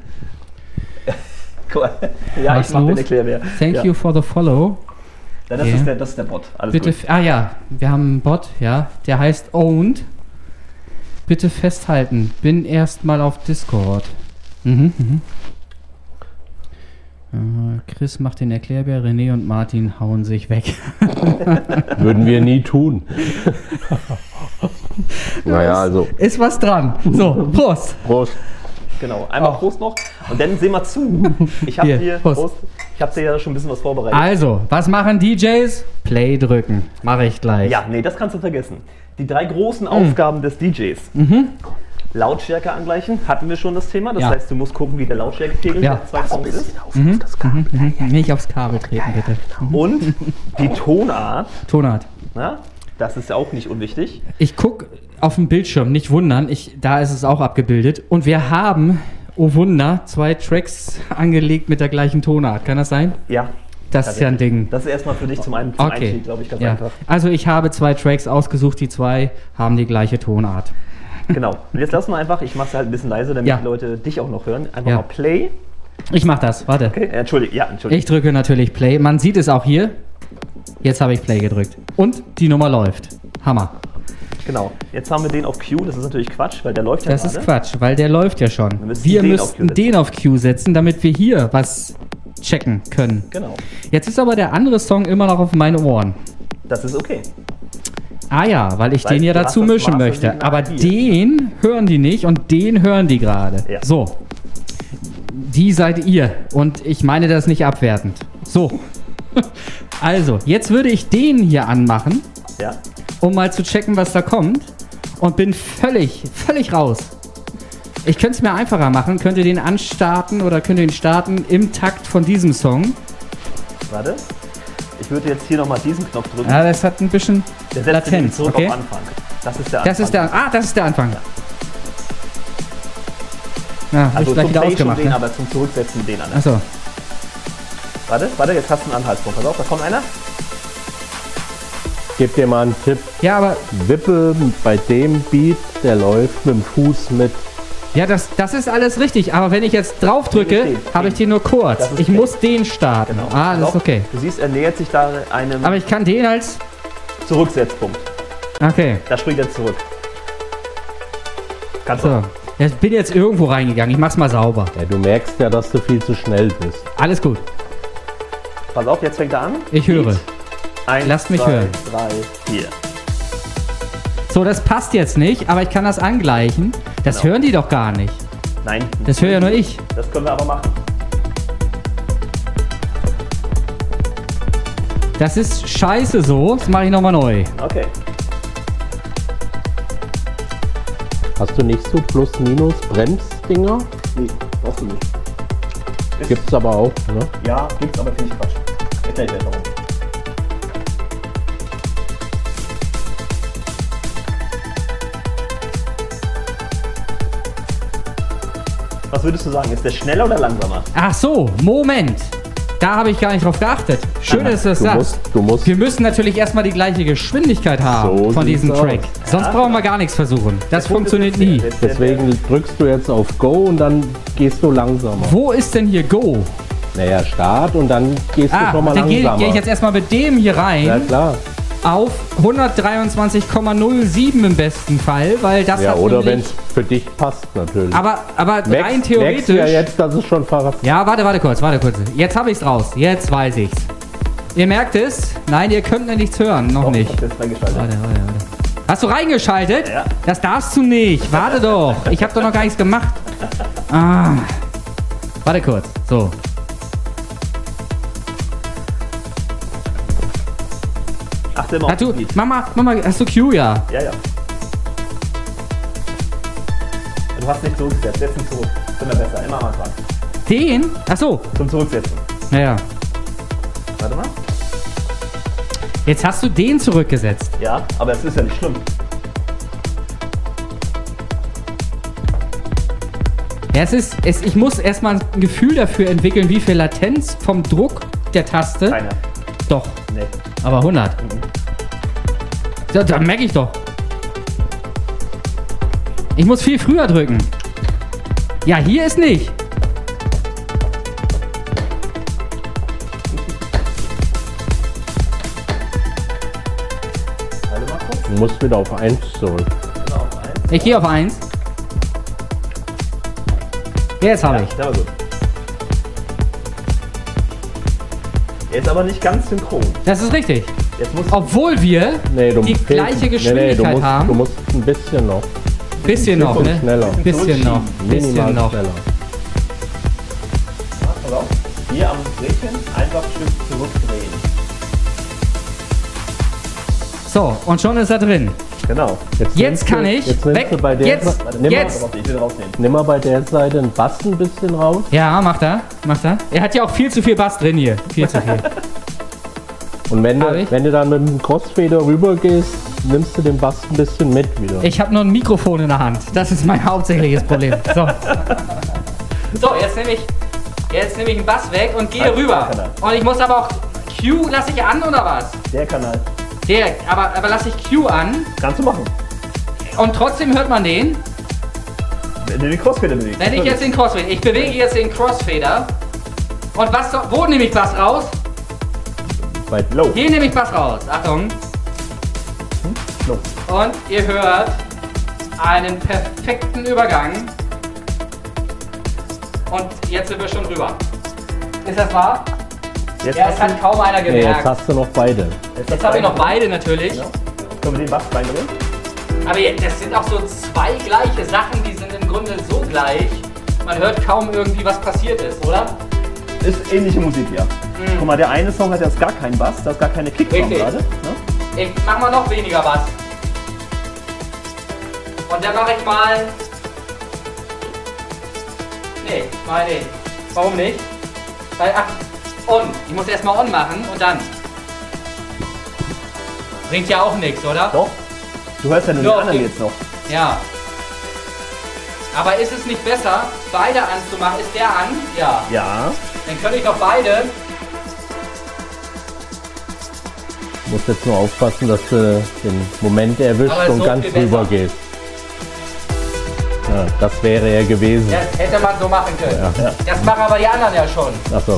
Cool. Ja, Was ich mach den los? Erklärbär. Thank ja. you for the follow. Ja, das, Ja. ist der, das ist der Bot. Alles Bitte, gut. f- ah ja, wir haben einen Bot, ja, der heißt Owned. Bitte festhalten, bin erstmal auf Discord. Mhm, mhm. Äh, Chris macht den Erklärbär, René und Martin hauen sich weg. Würden wir nie tun. Naja, also. Ist was dran. So, Prost. Prost. Genau. Einmal Oh. Prost noch. Und dann sehen wir zu. Ich habe Hier, dir, Prost. Prost. Ich hab dir ja schon ein bisschen was vorbereitet. Also, was machen D Js? Play drücken. Mache ich gleich. Ja, nee, das kannst du vergessen. Die drei Mhm. großen Aufgaben des D Js. Lautstärke angleichen, hatten wir schon das Thema. Das Ja. heißt, du musst gucken, wie der Lautstärkepegel Ja. der zwei Songs ist. Auf das Kabel. Mhm. Nicht aufs Kabel treten, bitte. Und die Tonart, Tonart. na, das ist ja auch nicht unwichtig. Ich gucke auf dem Bildschirm, nicht wundern, ich, da ist es auch abgebildet. Und wir haben, oh Wunder, zwei Tracks angelegt mit der gleichen Tonart. Kann das sein? Ja, Das ist ja ein Ding. das ist erstmal für dich zum, einen, zum Okay. Einstieg, glaube ich, ganz Ja. einfach. Also ich habe zwei Tracks ausgesucht, die zwei haben die gleiche Tonart. Genau. Und jetzt lassen wir einfach, ich mache es halt ein bisschen leiser, damit Ja. die Leute dich auch noch hören. Einfach Ja. mal Play. Ich mach das, warte. Okay, äh, Entschuldigung, ja, Entschuldigung. Ich drücke natürlich Play. Man sieht es auch hier. Jetzt habe ich Play gedrückt. Und die Nummer läuft. Hammer. Genau. Jetzt haben wir den auf Q. Das ist natürlich Quatsch, weil der läuft ja Das gerade. ist Quatsch, weil der läuft ja schon. müssten Wir den auf Q müssten setzen. den auf Q setzen, damit wir hier was checken können. Genau. Jetzt ist aber der andere Song immer noch auf meinen Ohren. Das ist okay. Ah ja, weil ich Weil den ja du hast dazu das mischen Master möchte. Signal Aber hier. den hören die nicht und den hören die gerade. Ja. So. Die seid ihr. Und ich meine das nicht abwertend. So. Also, jetzt würde ich den hier anmachen, Ja. um mal zu checken, was da kommt. Und bin völlig, völlig raus. Ich könnte es mir einfacher machen, könnte den anstarten oder könnte ihn starten im Takt von diesem Song. Warte. Ich würde jetzt hier nochmal diesen Knopf drücken. Ja, das hat ein bisschen Der setzt den Latenz. zurück Okay? auf Anfang. Das ist der Anfang. Das ist der, ah, das ist der Anfang. Ja, hab Also ich gleich zum wieder Play schon ausgemacht. den, Ne? aber zum Zurücksetzen den anderen. Achso. Warte, warte, jetzt hast du einen Anhaltspunkt. Pass auf, da kommt einer. gebe dir mal einen Tipp. Ja, aber Wippe bei dem Beat, der läuft mit dem Fuß mit. ja, das, das ist alles richtig. Aber wenn ich jetzt drauf drücke, habe ich den nur kurz. Das ist Ich richtig. muss den starten. Genau. Ah, das ist okay. Du siehst, er nähert sich da einem Aber ich kann den als... Zurücksetzpunkt. Okay, Da springt er zurück. Kannst so. du. Ich bin jetzt irgendwo reingegangen. Ich mach's mal sauber. Ja, du merkst ja, dass du viel zu schnell bist. Alles gut. Pass auf, jetzt fängt er an. Ich höre. Eins, Lasst mich zwei, hören. drei, vier. So, das passt jetzt nicht, aber ich kann das angleichen. Das Genau. hören die doch gar nicht. Nein. Das höre ja nur ich. Das können wir aber machen. Das ist scheiße so. Das mache ich nochmal neu. Okay. Hast du nicht so Plus-Minus-Bremsdinger? Nee, brauchst du nicht. Ist, Gibt's aber auch, ne? Ja, gibt's, aber finde ich Quatsch. Erklär ich dir warum. Was würdest du sagen? Ist der schneller oder langsamer? Ach so, Moment. Da habe ich gar nicht drauf geachtet. Schön, dass du das Du sagst. musst, du musst Wir müssen natürlich erstmal die gleiche Geschwindigkeit haben So von diesem sieht's Track. aus. Sonst Ja. brauchen wir gar nichts versuchen. Das Der Punkt funktioniert ist nie. jetzt- der- der- Deswegen drückst du jetzt auf Go und dann gehst du langsamer. Wo ist denn hier Go? Naja, Start und dann gehst du Ah, schon mal dann gehe langsamer. geh ich jetzt erstmal mit dem hier rein ja klar. auf hundertdreiundzwanzig Komma null sieben im besten Fall, weil das Ja, hat oder wenn nämlich... es für dich passt natürlich. Aber, aber rein Merkst- merkst theoretisch... du ja jetzt, dass es schon Fahrrad. Ja, warte, warte kurz, warte kurz. Jetzt habe ich's raus. Jetzt weiß ich's. Ihr merkt es? Nein, ihr könnt ja nichts hören. Noch Doch, nicht. hab jetzt reingeschaltet. Warte, warte, warte. Hast du reingeschaltet? Ja. Das darfst du nicht. Warte doch. Ich habe doch noch gar nichts gemacht. Ah. Warte kurz. So. Achte immer auf Hast du, den Beat. Mama, Mama, hast du Q, ja? Ja, ja. Du hast nicht zurückgesetzt. Setz ihn zurück. Ist immer besser. Immer am Anfang. Den? Ach so. Zum Zurücksetzen. Naja. Warte mal. Jetzt hast du den zurückgesetzt. Ja, aber es ist ja nicht schlimm. Ja, es ist, es, ich muss erstmal ein Gefühl dafür entwickeln, wie viel Latenz vom Druck der Taste. Keiner. Doch, Nee. aber hundert. Da, da merke ich doch. Ich muss viel früher drücken. Ja, hier ist nicht. Warte mal kurz. Du musst wieder auf eins zurück. Genau, auf eins. Ich gehe auf eins. Jetzt habe Ja, ich. der war gut. Er ist aber nicht ganz synchron. Das ist richtig. Jetzt muss Obwohl wir Nee, du die fehlt- gleiche nee, nee, Geschwindigkeit du musst, haben. Du musst ein bisschen noch. Bisschen noch, Bisschen ne? schneller. Bisschen noch. Minimal Bisschen noch. schneller. Pass auf. Hier am Rädchen einfach ein Stück zurückdrehen. So, und schon ist er drin. Genau. Jetzt nimmst kann du, ich Jetzt nimmst weg. Du bei der, Jetzt. Warte, nimm, Jetzt. Pass auf, ich will rausnehmen. Mal, nimm mal bei der Seite einen Bass ein bisschen raus. Ja, macht er. Macht er. Er hat ja auch viel zu viel Bass drin hier. Viel zu viel. Und wenn Hab du, ich. wenn du dann mit dem Crossfader rüber gehst, nimmst du den Bass ein bisschen mit wieder. Ich habe nur ein Mikrofon in der Hand. Das ist mein hauptsächliches Problem. So. So, jetzt nehme ich, jetzt nehme ich den Bass weg und gehe Halt, rüber. Kanal. Und ich muss aber auch Q lasse ich an oder was? Der Kanal. Der, aber, aber lasse ich Q an Kannst du machen. und trotzdem hört man den. Wenn du den Crossfader bewegst. Wenn ich jetzt den Crossfader, ich bewege jetzt den Crossfader. Und was, so- wo nehme ich Bass raus? Bei Low. Hier nehme ich Bass raus. Achtung. Low. Und ihr hört einen perfekten Übergang. Und jetzt sind wir schon drüber. Ist das wahr? Jetzt, Ja, es hast hat du, kaum einer nee, jetzt gemerkt. hast du noch beide. Jetzt habe ich noch beide natürlich. Genau. Können wir den Bass reindrehen? Aber je- das sind auch so zwei gleiche Sachen, die sind im Grunde so gleich. Man hört kaum irgendwie, was passiert ist, oder? Ist ähnliche Musik, ja. Guck mal, der eine Song hat jetzt gar keinen Bass, da ist gar keine Kickdrum Richtig. gerade. Ne? Ich mach mal noch weniger Bass. Und dann mache ich mal. Nee, mal nicht. Warum nicht? Weil, ach, on. Ich muss erstmal on machen und dann. Bringt ja auch nichts, oder? Doch. Du hörst ja nur Ja, den anderen okay. jetzt noch. Ja. Aber ist es nicht besser, beide anzumachen? Ist der an? Ja. Ja. Dann könnte ich doch beide. Musst jetzt nur aufpassen, dass du den Moment erwischt Aber und so ganz viel besser. rüber gehst. Ja, das wäre er gewesen. Ja, das hätte man so machen können. Ja. Das machen aber die anderen ja schon. Achso.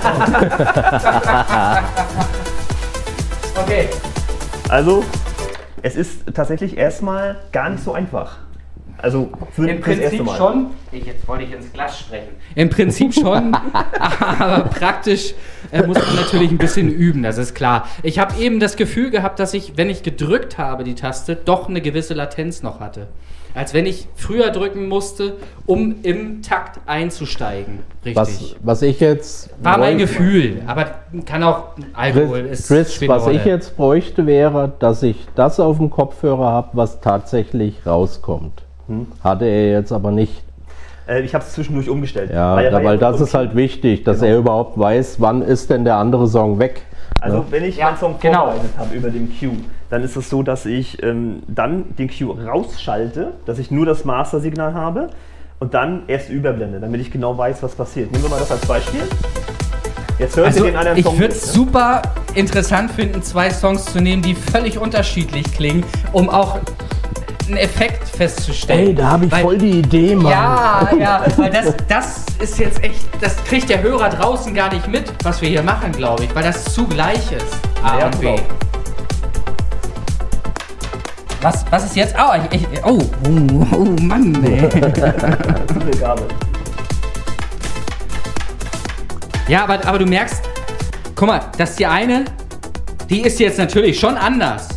Okay. Also, es ist tatsächlich erstmal gar nicht so einfach. Also, für Im fürs erste Prinzip Mal. schon. Ich, jetzt wollte ich ins Glas sprechen. Im Prinzip schon, aber praktisch äh, muss man natürlich ein bisschen üben, das ist klar. Ich habe eben das Gefühl gehabt, dass ich, wenn ich gedrückt habe, die Taste, doch eine gewisse Latenz noch hatte. Als wenn ich früher drücken musste, um im Takt einzusteigen. Richtig. Was, was ich jetzt. War mein bräuchte- Gefühl, aber kann auch Alkohol. Chris, ist Chris spielt eine was ich Rolle. jetzt bräuchte, wäre, dass ich das auf dem Kopfhörer habe, was tatsächlich rauskommt. Hm. Hatte er jetzt aber nicht. Äh, ich habe es zwischendurch umgestellt. Ja, er da, war weil ja das ist halt wichtig, dass Genau. er überhaupt weiß, wann ist denn der andere Song weg. Also Ne? wenn ich Ja, meinen Song genau. vorbereitet habe über den Cue, dann ist es so, dass ich ähm, dann den Cue rausschalte, dass ich nur das Master-Signal habe und dann erst überblende, damit ich genau weiß, was passiert. Nehmen wir mal das als Beispiel. Jetzt hört Also, ihr den anderen ich Song würde nicht, es ne? super interessant finden, zwei Songs zu nehmen, die völlig unterschiedlich klingen, um auch einen Effekt festzustellen. Ey, da habe ich Weil- voll die Idee, Mann. Ja, ja, weil das, das ist jetzt echt, das kriegt der Hörer draußen gar nicht mit, was wir hier machen, glaube ich, weil das zugleich ist. A Ja, und B. genau. Was, was ist jetzt? Oh, ich, ich, oh, oh, oh Mann, ey. Gute Gabe. Ja, aber, aber du merkst, guck mal, das ist die eine, die ist jetzt natürlich schon anders.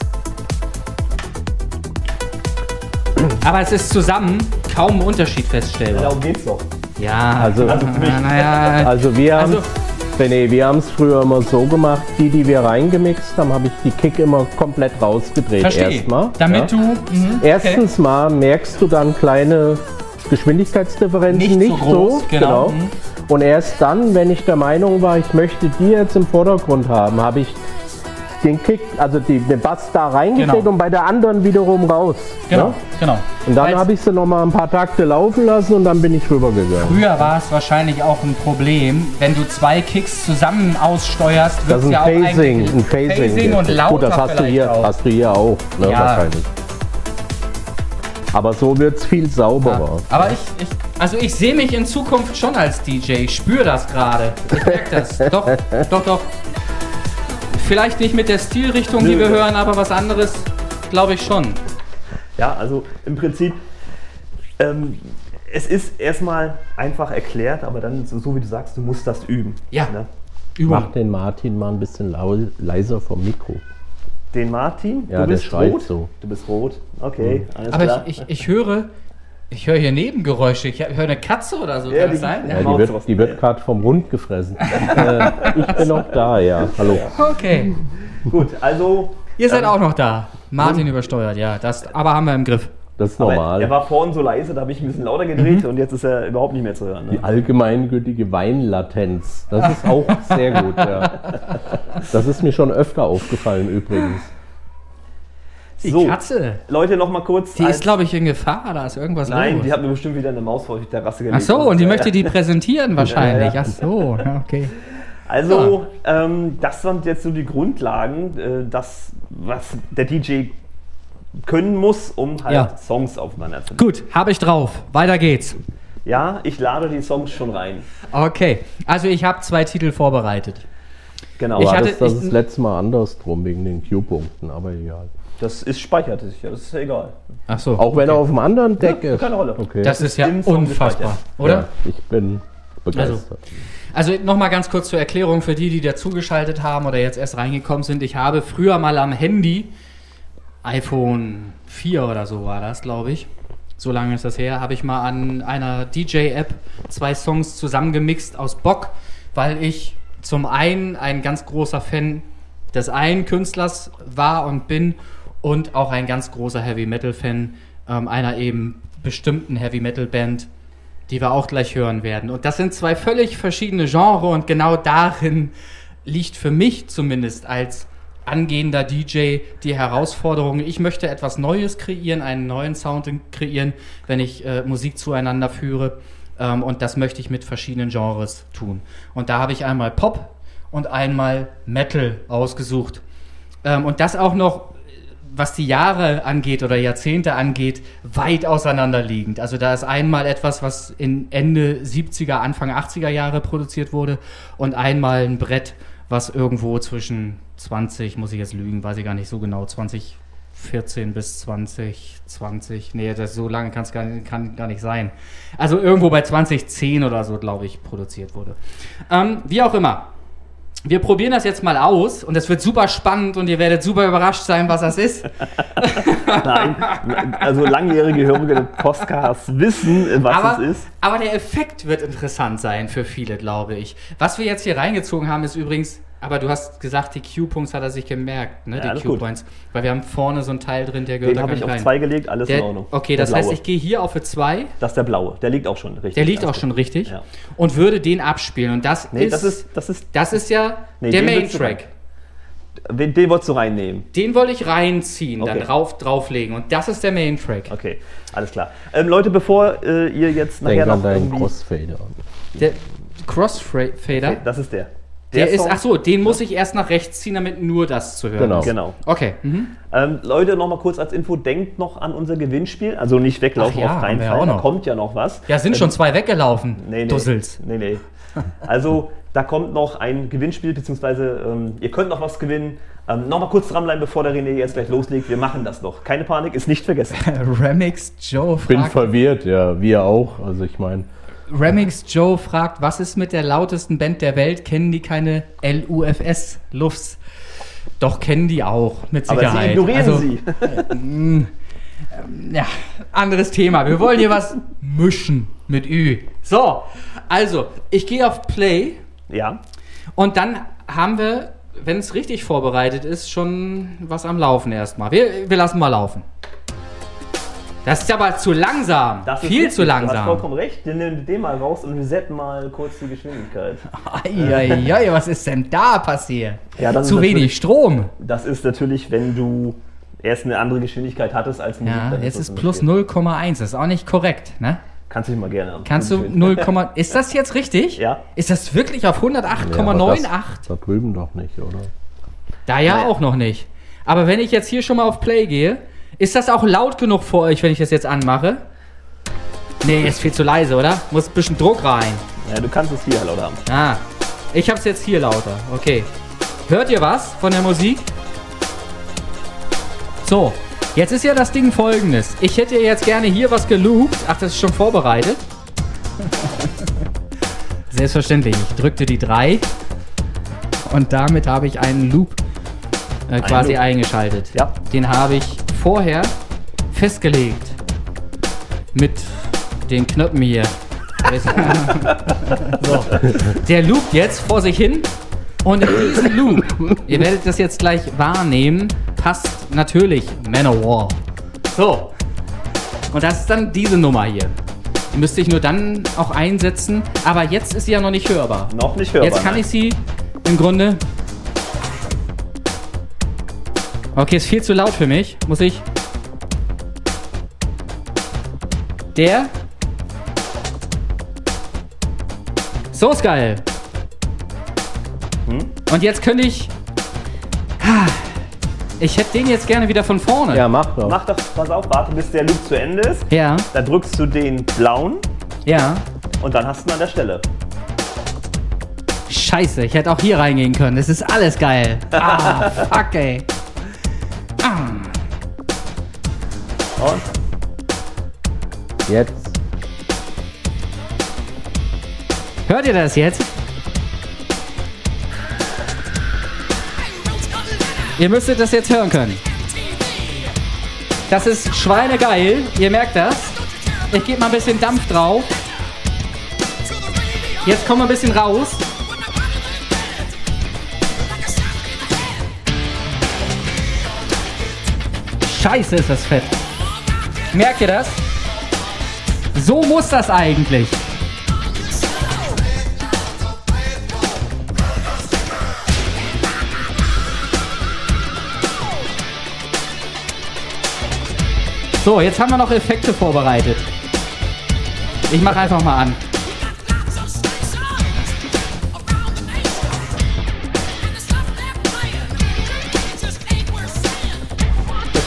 Aber es ist zusammen kaum ein Unterschied feststellbar. Darum geht's doch. Ja, Also- Also für mich. naja. Also wir haben Also- René, wir haben es früher immer so gemacht, die, die wir reingemixt haben, habe ich die Kick immer komplett rausgedreht Verstehe. erstmal. Damit ja. du. Mhm, Erstens mal merkst du dann kleine Geschwindigkeitsdifferenzen Nicht nicht, so groß, so. genau. Mhm. Und erst dann, wenn ich der Meinung war, ich möchte die jetzt im Vordergrund haben, habe ich den Kick, also die, den Bass da reingedreht Genau. und bei der anderen wiederum raus. Genau, Ne? genau. Und dann Weil's- habe ich sie noch mal ein paar Takte laufen lassen und dann bin ich rübergegangen. Früher war es wahrscheinlich auch ein Problem, wenn du zwei Kicks zusammen aussteuerst, wird Das es ist ja auch ein Phasing, eigentlich ein Phasing. Phasing und lauter Gut, das hast du vielleicht hier, auch. hast du hier auch, ne, Ja. wahrscheinlich. Aber so wird es viel sauberer. Aber ich, ich, also ich sehe mich in Zukunft schon als D J. Ich spüre das gerade. Ich merke das. Doch, doch, doch. Vielleicht nicht mit der Stilrichtung, die Nö. wir hören, aber was anderes glaube ich schon. Ja, also im Prinzip, ähm, es ist erstmal einfach erklärt, aber dann, so, so wie du sagst, du musst das üben. Ja. Ne? Mach den Martin mal ein bisschen lau leiser vom Mikro. Den Martin, Ja, du der bist schreit rot. so. Du bist rot, okay, alles Aber klar. ich, ich, ich höre, ich höre hier Nebengeräusche. Ich höre eine Katze oder so. Ja, Kann die- das sein? Ja, Ja, die Maus wird, sowas. die wird gerade vom Hund gefressen. äh, ich bin noch da, ja. Hallo. Okay. Gut, also, Ihr seid Ähm, auch noch da. Martin übersteuert, ja. Das, aber haben wir im Griff. Das ist aber normal. er war vorhin so leise, da habe ich ein bisschen lauter gedreht Mhm. und jetzt ist er überhaupt nicht mehr zu hören. Die Ne? allgemeingültige Weinlatenz. Das ist auch sehr gut, ja. Das ist mir schon öfter aufgefallen übrigens. Die So, Katze. Leute, noch mal kurz. Die als- ist, glaube ich, in Gefahr. Da ist irgendwas Nein, los. die hat mir bestimmt wieder eine Maus vor die Terrasse gelegt. Ach so, und die äh, möchte die präsentieren wahrscheinlich. Ja, ja. Ach so, ja, okay. Also, ähm, das sind jetzt so die Grundlagen, äh, das, was der D J können muss, um halt Ja. Songs aufeinander zu legen. Gut, habe ich drauf. Weiter geht's. Ja, ich lade die Songs schon rein. Okay, also ich habe zwei Titel vorbereitet. Genau. Ich War hatte- das, das ich- ist letztes Mal andersrum wegen den Q-Punkten, aber egal. Das ist speichert sich, ja, das ist ja egal. Ach so. Auch wenn er auf dem anderen Deck Ja, ist. keine Rolle. Okay. Das ist ja im Song unfassbar, gespeichert. oder? Ja, ich bin begeistert. Also nochmal ganz kurz zur Erklärung für die, die dazugeschaltet haben oder jetzt erst reingekommen sind. Ich habe früher mal am Handy, iPhone vier oder so war das, glaube ich, so lange ist das her, habe ich mal an einer D J-App zwei Songs zusammengemixt aus Bock, weil ich zum einen ein ganz großer Fan des einen Künstlers war und bin und auch ein ganz großer Heavy-Metal-Fan ähm, einer eben bestimmten Heavy-Metal-Band, die wir auch gleich hören werden. Und das sind zwei völlig verschiedene Genres und genau darin liegt für mich zumindest als angehender D J die Herausforderung. Ich möchte etwas Neues kreieren, einen neuen Sound kreieren, wenn ich äh, Musik zueinander führe. Ähm, und das möchte ich mit verschiedenen Genres tun. Und da habe ich einmal Pop und einmal Metal ausgesucht. Ähm, und das auch noch, was die Jahre angeht oder Jahrzehnte angeht, weit auseinanderliegend. Also da ist einmal etwas, was in Ende siebziger, Anfang achtziger Jahre produziert wurde und einmal ein Brett, was irgendwo zwischen zwanzig, muss ich jetzt lügen, weiß ich gar nicht so genau, zwanzig vierzehn bis zwanzig zwanzig, nee, das so lange kann's gar, kann gar nicht sein. Also irgendwo bei zwanzig zehn oder so, glaube ich, produziert wurde. Ähm, wie auch immer. Wir probieren das jetzt mal aus und es wird super spannend und ihr werdet super überrascht sein, was das ist. Nein, also langjährige Hörer des Podcasts wissen, was aber, es ist. Aber der Effekt wird interessant sein für viele, glaube ich. Was wir jetzt hier reingezogen haben, ist übrigens, aber du hast gesagt, die Q-Points hat er sich gemerkt, ne? Ja, Die Q-Points. Weil wir haben vorne so einen Teil drin, der gehört Den da habe gar ich nicht auf rein. zwei gelegt, alles Der, in Ordnung. okay, Der das heißt, blaue. ich gehe hier auf für zwei. Das ist der blaue, der liegt auch schon richtig. Der liegt Alles auch gut. schon richtig. Ja. Und würde den abspielen. Und das Nee, ist, das ist, das ist, das ist ja Nee, der den willst du Main-Track. den, den wolltest du reinnehmen. Den wollte ich reinziehen, Okay. dann drauf, drauflegen. Und das ist der Main-Track. Okay, alles klar. Ähm, Leute, bevor äh, ihr jetzt nachher Denk an noch deinen irgendwie... Crossfader. Der Crossfader, Okay, das ist der. der ist, Song- ach so, den muss ich erst nach rechts ziehen, damit nur das zu hören Genau. ist. Genau. Okay. Mhm. Ähm, Leute, nochmal kurz als Info, denkt noch an unser Gewinnspiel. Also nicht weglaufen, Ach ja, auf keinen haben wir Fall. auch Da noch. kommt ja noch was. Ja, sind schon zwei weggelaufen. Nee, nee. Dussels. Nee, nee. Also da kommt noch ein Gewinnspiel, beziehungsweise ähm, ihr könnt noch was gewinnen. Ähm, Nochmal kurz dranbleiben, bevor der René jetzt gleich loslegt. Wir machen das noch. Keine Panik, ist nicht vergessen. Remix Joe Bin fragt, verwirrt, ja, wir auch. Also ich meine, Remix Joe fragt, was ist mit der lautesten Band der Welt? Kennen die keine L U F S Lufts? Doch, kennen die auch, mit Aber Sicherheit. sie ignorieren Also, sie. Ja, anderes Thema. Wir wollen hier was mischen mit Ü. So, also, ich gehe auf Play Ja, und dann haben wir, wenn es richtig vorbereitet ist, schon was am Laufen erstmal. Wir, wir lassen mal laufen. Das ist aber zu langsam. das ist Viel richtig. zu Du hast langsam. vollkommen recht. Wir nehmen den mal raus und resetten mal kurz die Geschwindigkeit. Eieiei, was ist denn da passiert? Ja, das ist zu natürlich- wenig Strom. Das ist natürlich, wenn du erst eine andere Geschwindigkeit hattest als Musik. Ja, dann jetzt das ist plus natürlich- null Komma eins. Das ist auch nicht korrekt, ne? Kannst du dich mal gerne an. Kannst du Schön. null, ist das jetzt richtig? Ja. Ist das wirklich auf hundertacht Komma ja, aber das- achtundneunzig? Da drüben doch nicht, oder? Da ja Naja. auch noch nicht. Aber wenn ich jetzt hier schon mal auf Play gehe, ist das auch laut genug für euch, wenn ich das jetzt anmache? Nee, ist viel zu leise, oder? Muss ein bisschen Druck rein. Ja, du kannst es hier laut haben. Ah, ich hab's jetzt hier lauter. Okay. Hört ihr was von der Musik? So, jetzt ist ja das Ding folgendes. Ich hätte jetzt gerne hier was geloopt. Ach, das ist schon vorbereitet. Selbstverständlich. Ich drückte die drei. Und damit habe ich einen Loop äh, quasi Loop. eingeschaltet. Ja. Den habe ich vorher festgelegt. Mit den Knöpfen hier. So. Der loopt jetzt vor sich hin. Und in diesen Loop, ihr werdet das jetzt gleich wahrnehmen, passt natürlich Manowar. So. Und das ist dann diese Nummer hier. Die müsste ich nur dann auch einsetzen. Aber jetzt ist sie ja noch nicht hörbar. Noch nicht hörbar. Jetzt kann nein. ich sie im Grunde... Okay, ist viel zu laut für mich. Muss ich... Der... So ist geil. Hm? Und jetzt könnte ich... Ich hätte den jetzt gerne wieder von vorne. Ja, mach doch. Mach doch, pass auf, warte, bis der Loop zu Ende ist. Ja, Dann drückst du den blauen ja. und dann hast du ihn an der Stelle. Scheiße, ich hätte auch hier reingehen können. Das ist alles geil. Ah, fuck, ey. Ah. Und Jetzt. Hört ihr das jetzt? Ihr müsstet das jetzt hören können. Das ist schweinegeil. Ihr merkt das. Ich gebe mal ein bisschen Dampf drauf. Jetzt kommen wir ein bisschen raus. Scheiße, ist das fett. Merkt ihr das? So muss das eigentlich. So, jetzt haben wir noch Effekte vorbereitet. Ich mache einfach mal an.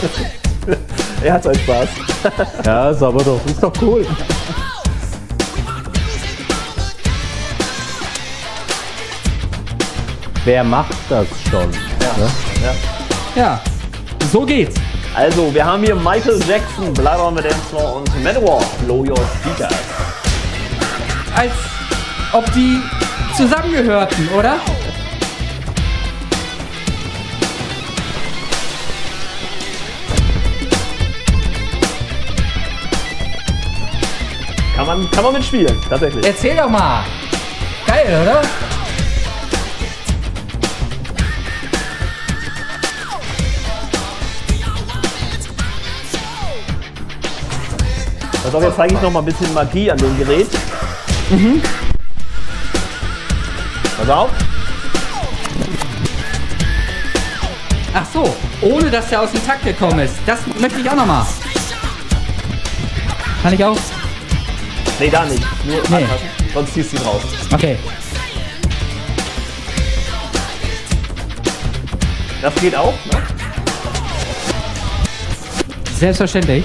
Er hat seinen Spaß. Ja, ist aber doch, ist doch cool. Wer macht das schon? Ja. Ne? Ja. Ja, so geht's. Also, wir haben hier Michael Jackson, Blood on the Dance Floor und Manowar, Blow Your Speakers. Als ob die zusammengehörten, oder? Kann man, kann man mitspielen, tatsächlich. Erzähl doch mal. Geil, oder? Pass auf, jetzt zeige ich noch mal ein bisschen Magie an dem Gerät. Mhm. Pass auf. Ach so, ohne dass der aus dem Takt gekommen ist. Das möchte ich auch noch mal. Kann ich auch? Nee, da nicht. Nur Nee. anfassen, sonst ziehst du ihn raus. Okay. Das geht auch, ne? Selbstverständlich.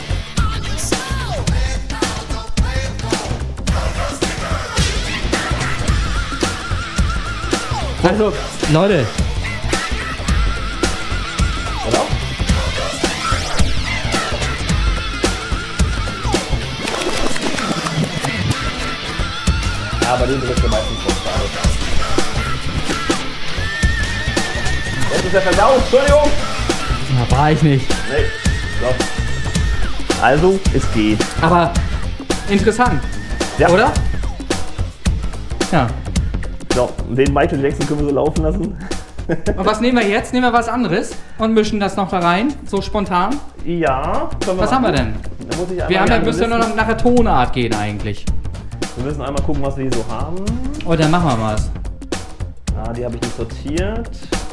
Also, Leute, Oder? Ja, bei dem drückt er meistens drauf. Jetzt ist er versaut, Entschuldigung! na, war ich nicht. Nee, so. Also, es geht. Aber interessant, Ja. oder? Ja. So, und den Michael Jackson können wir so laufen lassen. Und was nehmen wir jetzt? Nehmen wir was anderes und mischen das noch da rein, so spontan. Ja, können wir Was haben wir machen. denn? Da muss ich einmal Wir haben ja, die müssen ja nur Listen- noch nach der Tonart gehen eigentlich. Wir müssen einmal gucken, was wir hier so haben. Oh, dann machen wir mal was. Ah, die habe ich nicht sortiert.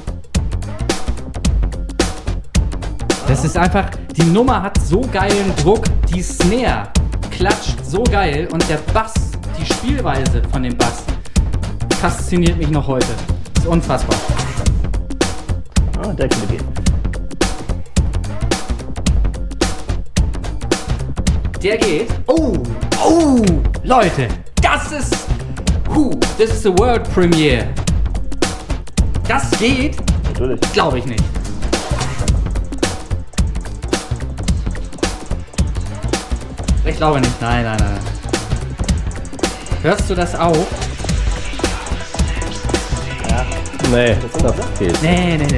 Das ist einfach, die Nummer hat so geilen Druck, die Snare klatscht so geil und der Bass, die Spielweise von dem Bass, fasziniert mich noch heute. Das ist unfassbar. Ah, der könnte gehen. Der geht. Oh, oh, Leute, das ist, huh, das ist the World Premiere. Das geht, Natürlich. glaube ich nicht. Ich glaube nicht. Nein, nein, nein. Hörst du das auch? Nee, das geht. Nee, nee, nee. nee.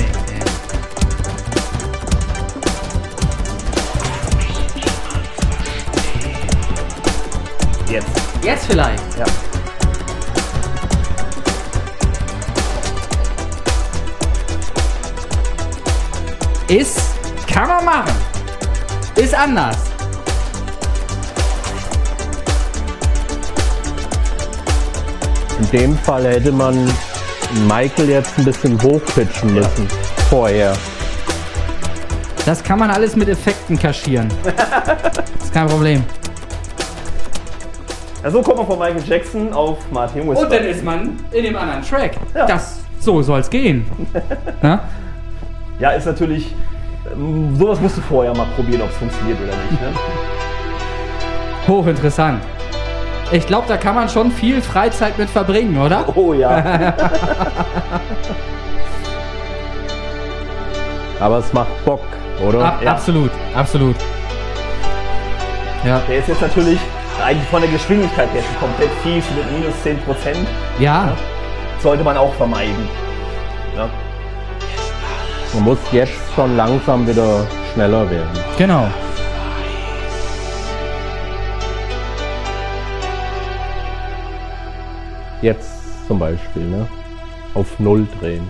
Jetzt. Jetzt vielleicht. Ja. Ist, kann man machen. Ist anders. In dem Fall hätte man Michael jetzt ein bisschen hochpitchen müssen. Vorher. Das kann man alles mit Effekten kaschieren. Ist kein Problem. Ja, so kommt man von Michael Jackson auf Martin Whisper. Und dann ist man in dem anderen Track. Ja. Das, so soll's gehen. Na? Ja, ist natürlich. ähm, Sowas musst du vorher mal probieren, ob es funktioniert oder nicht. Ne? Hochinteressant. Ich glaube, da kann man schon viel Freizeit mit verbringen, oder? Oh ja. Aber es macht Bock, oder? Ab, Ja. Absolut, absolut. Ja. Der ist jetzt natürlich eigentlich von der Geschwindigkeit her schon komplett fies mit minus zehn Prozent. Ja, Sollte man auch vermeiden. Ja. Man muss jetzt schon langsam wieder schneller werden. genau. Jetzt zum Beispiel, ne? Auf Null drehen.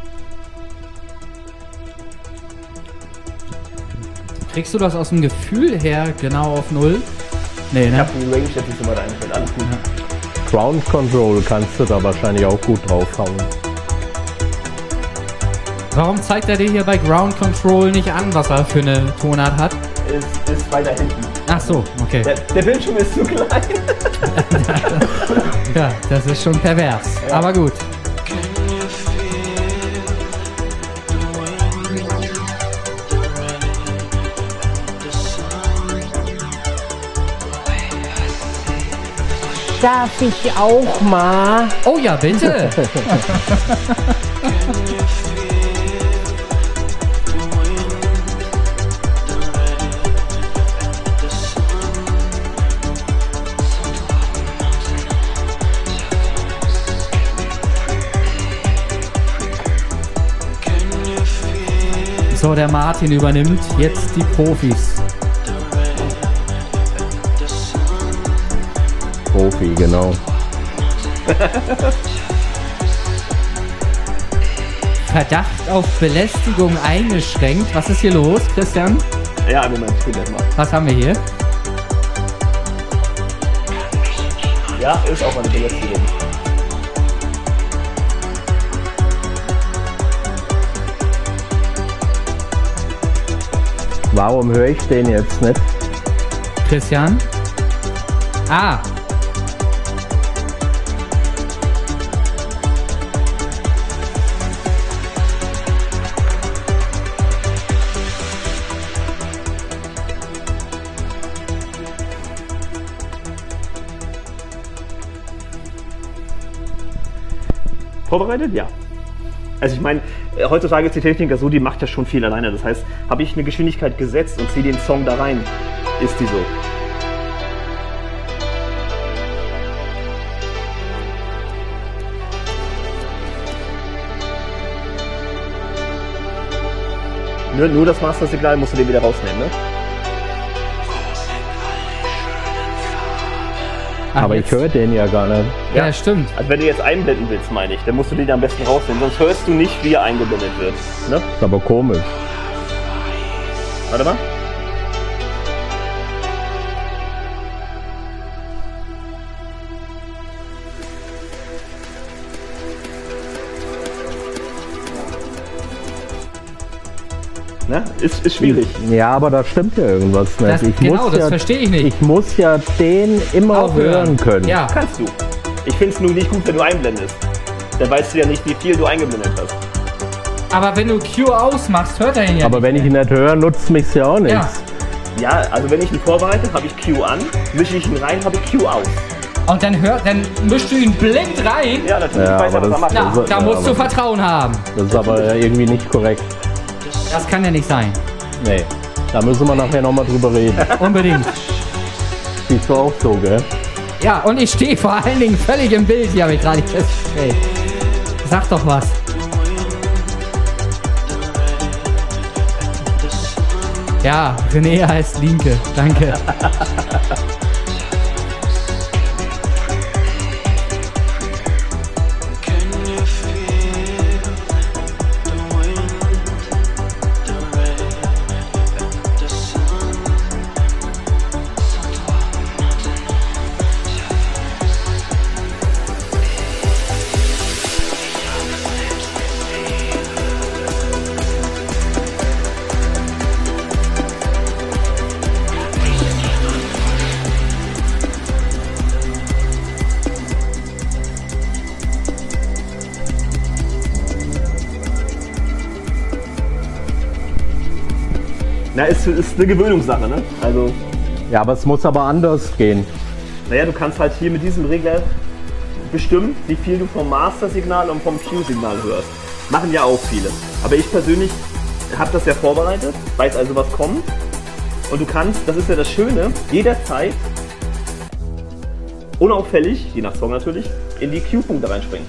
Kriegst du das aus dem Gefühl her genau auf Null? Nee, Ich ne? habe die Range jetzt nicht so weit eingestellt. Alles gut. Ground Control kannst du da wahrscheinlich auch gut draufhauen. Warum zeigt er dir hier bei Ground Control nicht an, was er für eine Tonart hat? Ist, ist weiter hinten. Ach so, okay. Der, der Bildschirm ist zu klein. Ja, das ist schon pervers. Ja. Aber gut. darf ich auch mal? Oh ja, bitte. So, der Martin übernimmt jetzt die Profis. Profi, genau. Verdacht auf Belästigung eingeschränkt. Was ist hier los, Christian? Ja, Moment, ich bin gleich mal. Was haben wir hier? Ja, ist auch eine Belästigung. Warum höre ich den jetzt nicht? Christian? Ah! Vorbereitet? Ja. Also ich meine, heutzutage ist die Technik ja so, die macht ja schon viel alleine. Das heißt, habe ich eine Geschwindigkeit gesetzt und ziehe den Song da rein, ist die so. Nur, nur das Master-Signal musst du den wieder rausnehmen, ne? Ach, Aber jetzt. ich höre den ja gar nicht. Ja, ja, stimmt. Also wenn du jetzt einblenden willst, meine ich, dann musst du den am besten rausnehmen, sonst hörst du nicht, wie er eingeblendet wird. Ne? Ist aber komisch. Warte mal. Ne? Ist, ist schwierig. Ja, aber da stimmt ja irgendwas nicht. Das, ich genau, muss das ja, verstehe ich nicht. Ich muss ja den immer Auch hören können. Ja. Kannst du. Ich finde es nur nicht gut, wenn du einblendest. Dann weißt du ja nicht, wie viel du eingeblendet hast. Aber wenn du Q ausmachst, hört er ihn ja Aber nicht wenn ich ihn mehr. nicht höre, nutzt mich ja auch nichts. Ja, also wenn ich ihn vorbereite, habe ich Q an, mische ich ihn rein, habe ich Q aus. Und dann hört, dann mischst du ihn blind rein. Ja, natürlich, Ja, ich weiß ja, aber was er macht. das- Na, Also, da ja, musst du aber- Vertrauen haben. Das ist aber irgendwie nicht korrekt. Das kann ja nicht sein. Nee. Da müssen wir nachher nochmal drüber reden. Unbedingt. Siehst du auch so, gell? Ja, und ich stehe vor allen Dingen völlig im Bild, hier habe ich gerade festgestellt. Sag doch was. Ja, René heißt Linke. Danke. Na, ist, ist eine Gewöhnungssache, ne? Also, Ja, aber es muss aber anders gehen. naja, du kannst halt hier mit diesem Regler bestimmen, wie viel du vom Master-Signal und vom Q-Signal hörst. Machen ja auch viele. Aber ich persönlich habe das ja vorbereitet, weiß also, was kommt. Und du kannst, das ist ja das Schöne, jederzeit unauffällig, je nach Song natürlich, in die Q-Punkte reinspringen.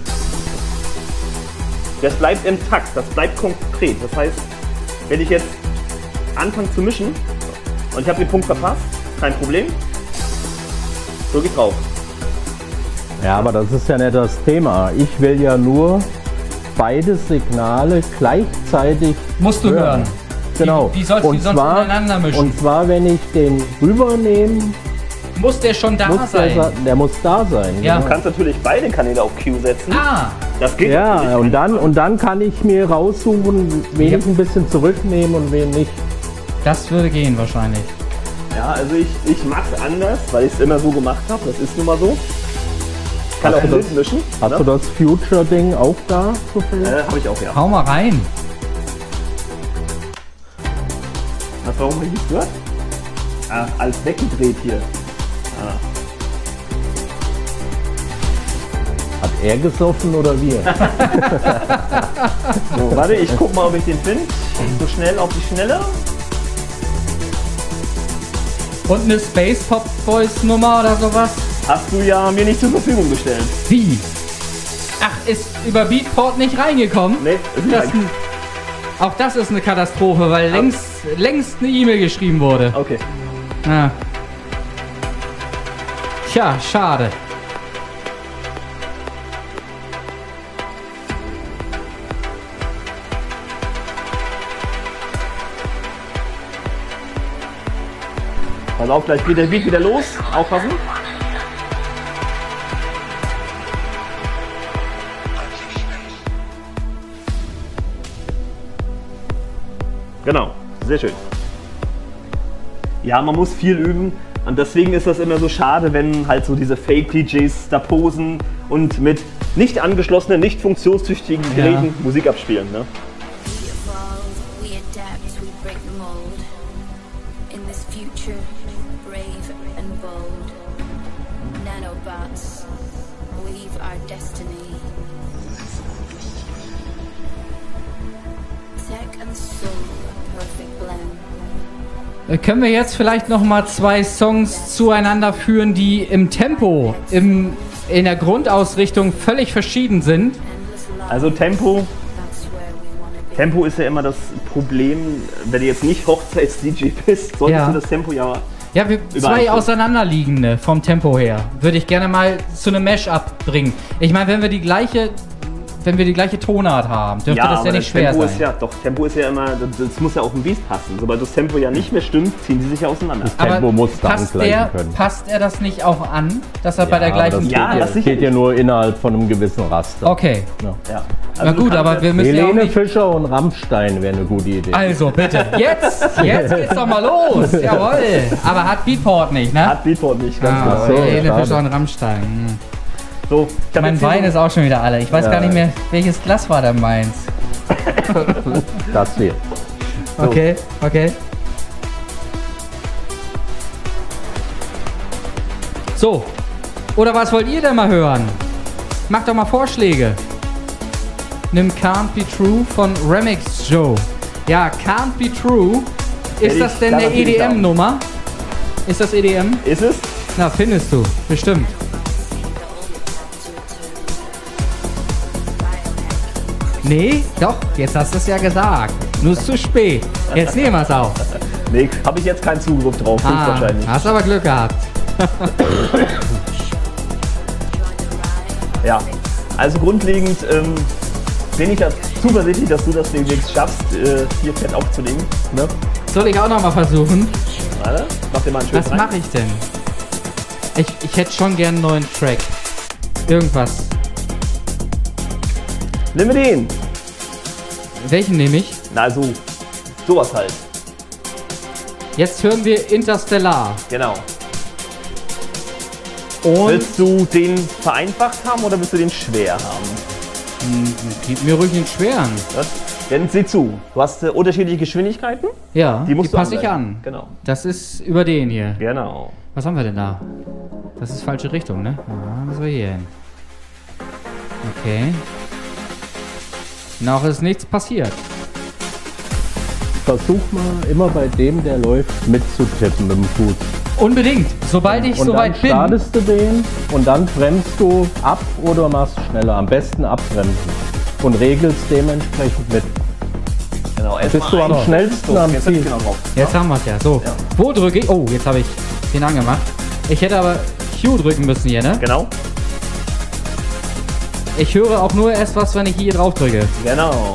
Das bleibt im Takt, das bleibt konkret. Das heißt, wenn ich jetzt anfange zu mischen und ich habe den Punkt verpasst, kein Problem, drücke ich drauf. Ja, aber das ist ja nicht das Thema. Ich will ja nur beide Signale gleichzeitig Musst du hören. Genau. Wie, wie sollst du die sonst untereinander mischen? Und zwar, wenn ich den rübernehme, Muss der schon da muss der, sein? sa- der muss da sein. Ja. Du kannst natürlich beide Kanäle auf Q setzen. Ah, Das geht Ja, natürlich. und dann, und dann kann ich mir raussuchen, wen Ja. ich ein bisschen zurücknehmen und wen nicht. das würde gehen wahrscheinlich. Ja, also ich, ich mache es anders, weil ich es immer so gemacht habe. Das ist nun mal so. Ich kann Hast auch du wild das- mischen. Hast ne? du das Future-Ding auch da zufällig? Äh, habe ich auch, ja. Hau mal rein. Hast du auch mal nicht gehört? Ah, alles weggedreht hier. Ah. Er gesoffen oder wir? So, warte, ich guck mal, ob ich den finde. So schnell auf die Schnelle. Und eine Space Pop Boys Nummer oder sowas? Hast du ja mir nicht zur Verfügung gestellt. Wie? Ach, ist über Beatport nicht reingekommen? Nee, ist nicht Das, rein. auch das ist eine Katastrophe, weil längst, längst eine E-Mail geschrieben wurde. Okay. Ja. Tja, schade. Pass auf, gleich geht der Beat wieder los. Aufpassen. Genau, sehr schön. Ja, man muss viel üben und deswegen ist das immer so schade, wenn halt so diese Fake-D Js da posen und mit nicht angeschlossenen, nicht funktionstüchtigen Ja. Geräten Musik abspielen. Ne? We evolve, we adapt, we break the mold. In this future, brave and bold. Nanobots, weave our destiny. Tech and soul, a perfect blend. Äh, Können wir jetzt vielleicht noch mal zwei Songs zueinander führen, die im Tempo, im, in der Grundausrichtung völlig verschieden sind? Endless love, Also Tempo, that's where we wanna be. Tempo ist ja immer das Problem, wenn du jetzt nicht Hochzeits-D J bist, solltest Ja. du das Tempo ja... Ja, wir, zwei Übereinstimmung. auseinanderliegende vom Tempo her. Würde ich gerne mal zu einem Mash-up bringen. Ich meine, wenn wir die gleiche, wenn wir die gleiche Tonart haben, dürfte das ja aber nicht schwer Tempo sein. ist ja, doch, Tempo ist ja immer, das, das muss ja auf den Beat passen. Sobald das Tempo ja nicht mehr stimmt, ziehen die sich ja auseinander. Tempo muss da passt, angleichen er, können. passt er das nicht auch an, dass er bei der aber gleichen das Ja, geht, das ja, sicher geht ja nicht. nur innerhalb von einem gewissen Raster. Okay, Ja. Ja. na Also du gut, kannst aber ja- wir müssen ja auch Helene nicht... Fischer und Rammstein wäre eine gute Idee. Also bitte, jetzt, jetzt geht's doch mal los. Jawohl. Aber hat Beatport nicht, ne? Hat Beatport nicht, ganz Ah, so, genau. Helene schade. Fischer und Rammstein. Hm. So, ich hab Mein jetzt hier Wein so- ist auch schon wieder alle. Ich weiß Ja. gar nicht mehr, welches Glas war da meins. Das hier. Okay, okay. So, oder was wollt ihr denn mal hören? Macht doch mal Vorschläge. Nimm Can't Be True von Remix Joe. Ja, Can't Be True. Ist Hätte das ich denn eine garantiert nicht E D M-Nummer? Ist das E D M? Ist es? Na, findest du. Bestimmt. Nee, doch, jetzt hast du es ja gesagt. Nur ist zu spät. Jetzt nehmen wir es auf. Nee, habe ich jetzt keinen Zugriff drauf, Ah, wahrscheinlich. hast aber Glück gehabt. Ja, also grundlegend ähm, bin ich ja zuversichtlich, dass du das demnächst schaffst, äh, hier fett aufzulegen. Ne? Soll ich auch noch mal versuchen? Warte, mach dir mal einen schönen Was mache ich denn? Ich, ich hätte schon gern einen neuen Track. Irgendwas. Nimm mir den. Welchen nehme ich? Na, so, sowas halt. Jetzt hören wir Interstellar. Genau. Und Willst du den vereinfacht haben oder willst du den schwer haben? gib mir ruhig den schweren. Was? Denn sieh zu, du hast äh, unterschiedliche Geschwindigkeiten. Ja, Die musst du passe ich angleichen. an. Genau. Das ist über den hier. Genau. Was haben wir denn da? Das ist falsche Richtung, ne? Ah, müssen wir hier hin. Okay. Noch ist nichts passiert. Versuch mal immer bei dem, der läuft, mitzutippen mit dem Fuß. Unbedingt. Sobald ich Und soweit dann bin. startest du den und dann bremst du ab oder machst schneller. Am besten abbremsen. Und regelst dementsprechend mit. Genau. erst Bist mal du am ein- schnellsten so, am jetzt hab ich Ziel. genau drauf. Jetzt haben wir es ja. So. Ja. Wo drücke ich? Oh, jetzt habe ich den angemacht. Ich hätte aber Q drücken müssen hier, ne? Genau. Ich höre auch nur erst was, wenn ich hier drauf drücke. Genau.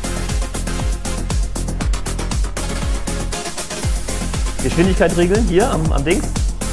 Geschwindigkeit regeln hier am, am Dings.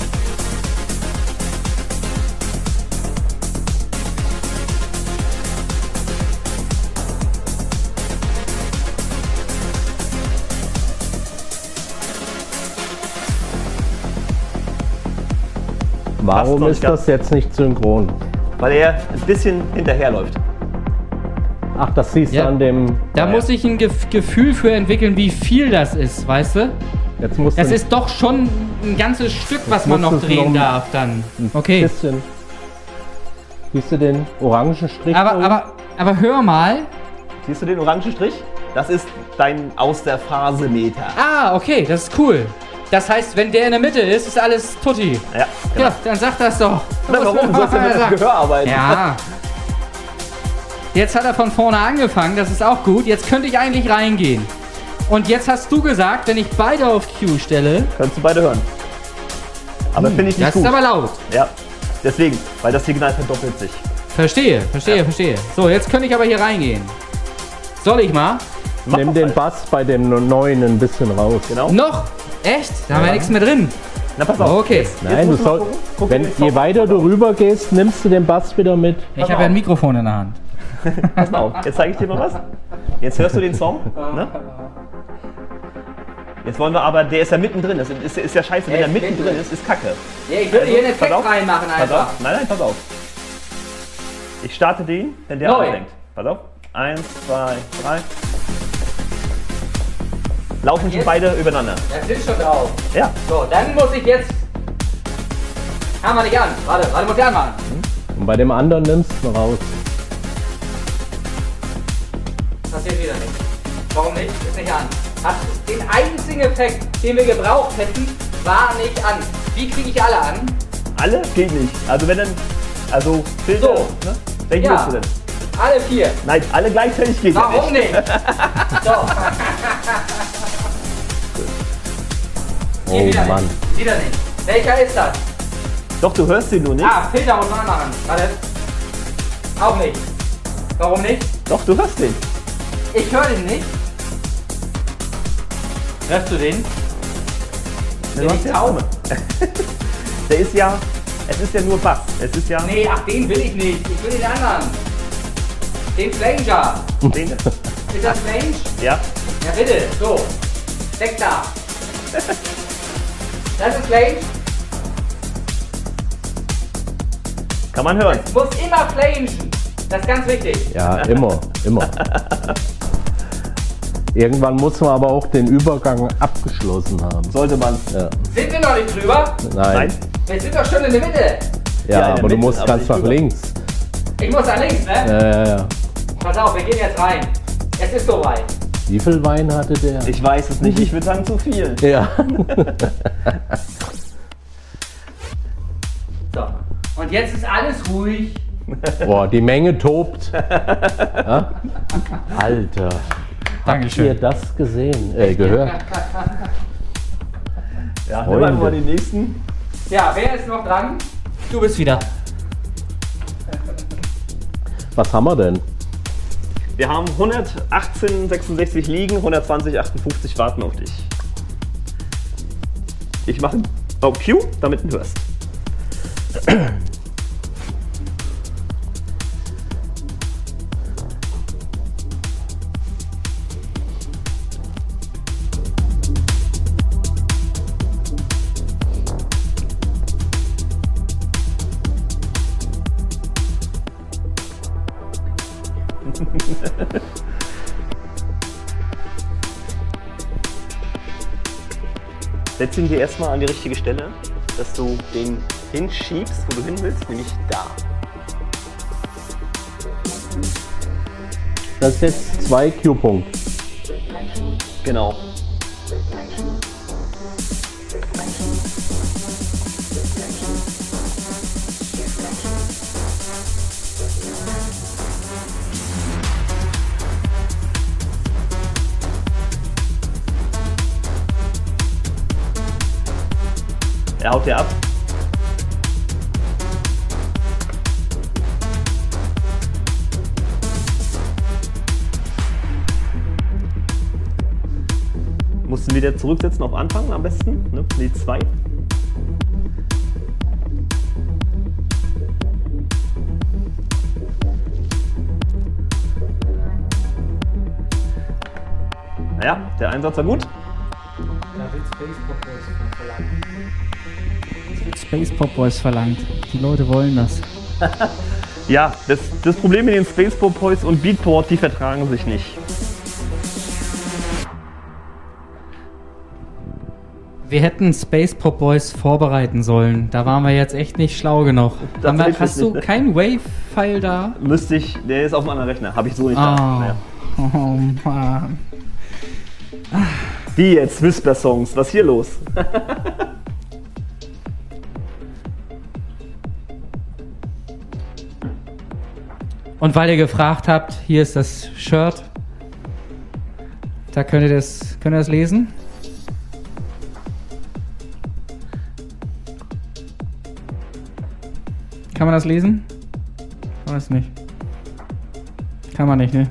Warum noch ist nicht ganz. das jetzt nicht synchron? Weil er ein bisschen hinterherläuft. Ach, das siehst Ja. du an dem. Da Ja, muss ja. ich ein Gef Gefühl für entwickeln, wie viel das ist, weißt du? Jetzt musst Das du ist doch schon ein ganzes Stück, was man noch musst du drehen noch- darf dann. ein Okay. bisschen. Siehst du den orangen Strich? Aber, da oben? aber, aber hör mal. Siehst du den orangen Strich? Das ist dein Aus der Phase Meter. Ah, okay, das ist cool. Das heißt, wenn der in der Mitte ist, ist alles tutti. Ja, genau. Ja, dann sag das doch. Na, warum sollst du mit dem Gehör arbeiten? Ja. Jetzt hat er von vorne angefangen, das ist auch gut. Jetzt könnte ich eigentlich reingehen. Und jetzt hast du gesagt, wenn ich beide auf Q stelle... Kannst du beide hören. Aber finde ich nicht Das gut. ist aber laut. Ja, deswegen, weil das Signal verdoppelt sich. Verstehe, verstehe, Ja. verstehe. So, jetzt könnte ich aber hier reingehen. Soll ich mal? Mach Nimm doch den halt. Bass bei dem neuen ein bisschen raus. Genau. Noch? Echt? Da haben wir Ja. nichts mehr drin. Na, pass auf. Okay. Jetzt Nein, du musst mal soll, gucken. Guck wenn, in den je Song. weiter du rüber gehst, nimmst du den Bass wieder mit. Ich habe ja ein Mikrofon in der Hand. Pass mal auf, jetzt zeige ich dir mal was. Jetzt hörst du den Song. Ne? Jetzt wollen wir aber, der ist ja mittendrin. Das ist, ist ja scheiße, wenn Der der ist mittendrin mittendrin. ist, ist kacke. Ja, ich würde Also, hier einen pass Effekt auf. reinmachen Pass einfach. auf. Nein, nein, pass auf. Ich starte den, wenn der Neu. anfängt. Pass auf. Eins, zwei, drei. Laufen schon Jetzt? beide übereinander. Das sind schon drauf. Ja. So, dann muss ich jetzt... Haben wir nicht an. Warte, warte, muss ich anmachen. Und bei dem anderen nimmst du ihn raus. Passiert wieder nicht. Warum nicht? Ist nicht an. Hat den einzigen Effekt, den wir gebraucht hätten, war nicht an. Wie kriege ich alle an? Alle? Geht nicht. Also wenn dann, also Filter, So. ne? Welchen Ja. willst du denn? Alle vier. Nein, alle gleichzeitig geht ja Warum nicht. nicht? So. Nee, Oh wieder Mann. nicht. Wieder nicht. Welcher ist das? Doch, du hörst den nur nicht. Ah, Filter muss man anmachen. Warte. Auch nicht. Warum nicht? Doch, du hörst den. Ich höre den nicht. Hörst du den? Du Den hast ich ja taub? Der ist ja, es ist ja nur Bass. Es ist ja Nee, ach, den will ich nicht. Ich will den anderen. Den Flanger. den, Ist das Flange? ja. Ja, bitte. So. Weg da. Das ist Flange. Kann man hören. Es muss immer flangen. Das ist ganz wichtig. Ja, immer, immer. Irgendwann muss man aber auch den Übergang abgeschlossen haben. Sollte man. Ja. Sind wir noch nicht drüber? Nein. Nein. Wir sind doch schon in der Mitte. Ja, Ja, in der aber du Mitte, musst aber ganz nicht nach rüber. links. Ich muss da links, ne? Ja, ja, ja. Pass auf, wir gehen jetzt rein. Es ist soweit. Wie viel Wein hatte der? Ich weiß es nicht. Ich würde sagen zu viel. Ja. So. Und jetzt ist alles ruhig. Boah, die Menge tobt. Ja? Alter. Habt ihr das gesehen? Äh, gehört? Ja, Freunde. nimm einfach mal den nächsten. Ja, wer ist noch dran? Du bist wieder. Was haben wir denn? Wir haben hundertachtzehn sechsundsechzig liegen, hundertzwanzig achtundfünfzig warten auf dich. Ich mache auf Q, damit du hörst. Setz ihn dir erstmal an die richtige Stelle, dass du den hinschiebst, wo du hin willst, nämlich da. Das ist jetzt zwei Q-Punkte. Genau. Er haut dir ab. Musst du wieder zurücksetzen auf Anfang am besten, ne? Die zwei. Naja, der Einsatz war gut. Da wird Space Pop Boys verlangt. Space Pop Boys verlangt. Die Leute wollen das. Ja, das, das Problem mit den Space Pop Boys und Beatport, die vertragen sich nicht. Wir hätten Space Pop Boys vorbereiten sollen. Da waren wir jetzt echt nicht schlau genug. Haben wir, hast du keinen Wave-File da? Müsste ich, der ist auf einem anderen Rechner. Habe ich so nicht Oh, da. Naja. oh Mann. Wie jetzt? Whisper-Songs. Was ist hier los? Und weil ihr gefragt habt, hier ist das Shirt. Da könnt ihr das, könnt ihr das lesen. Kann man das lesen? Weiß nicht. Kann man nicht, ne?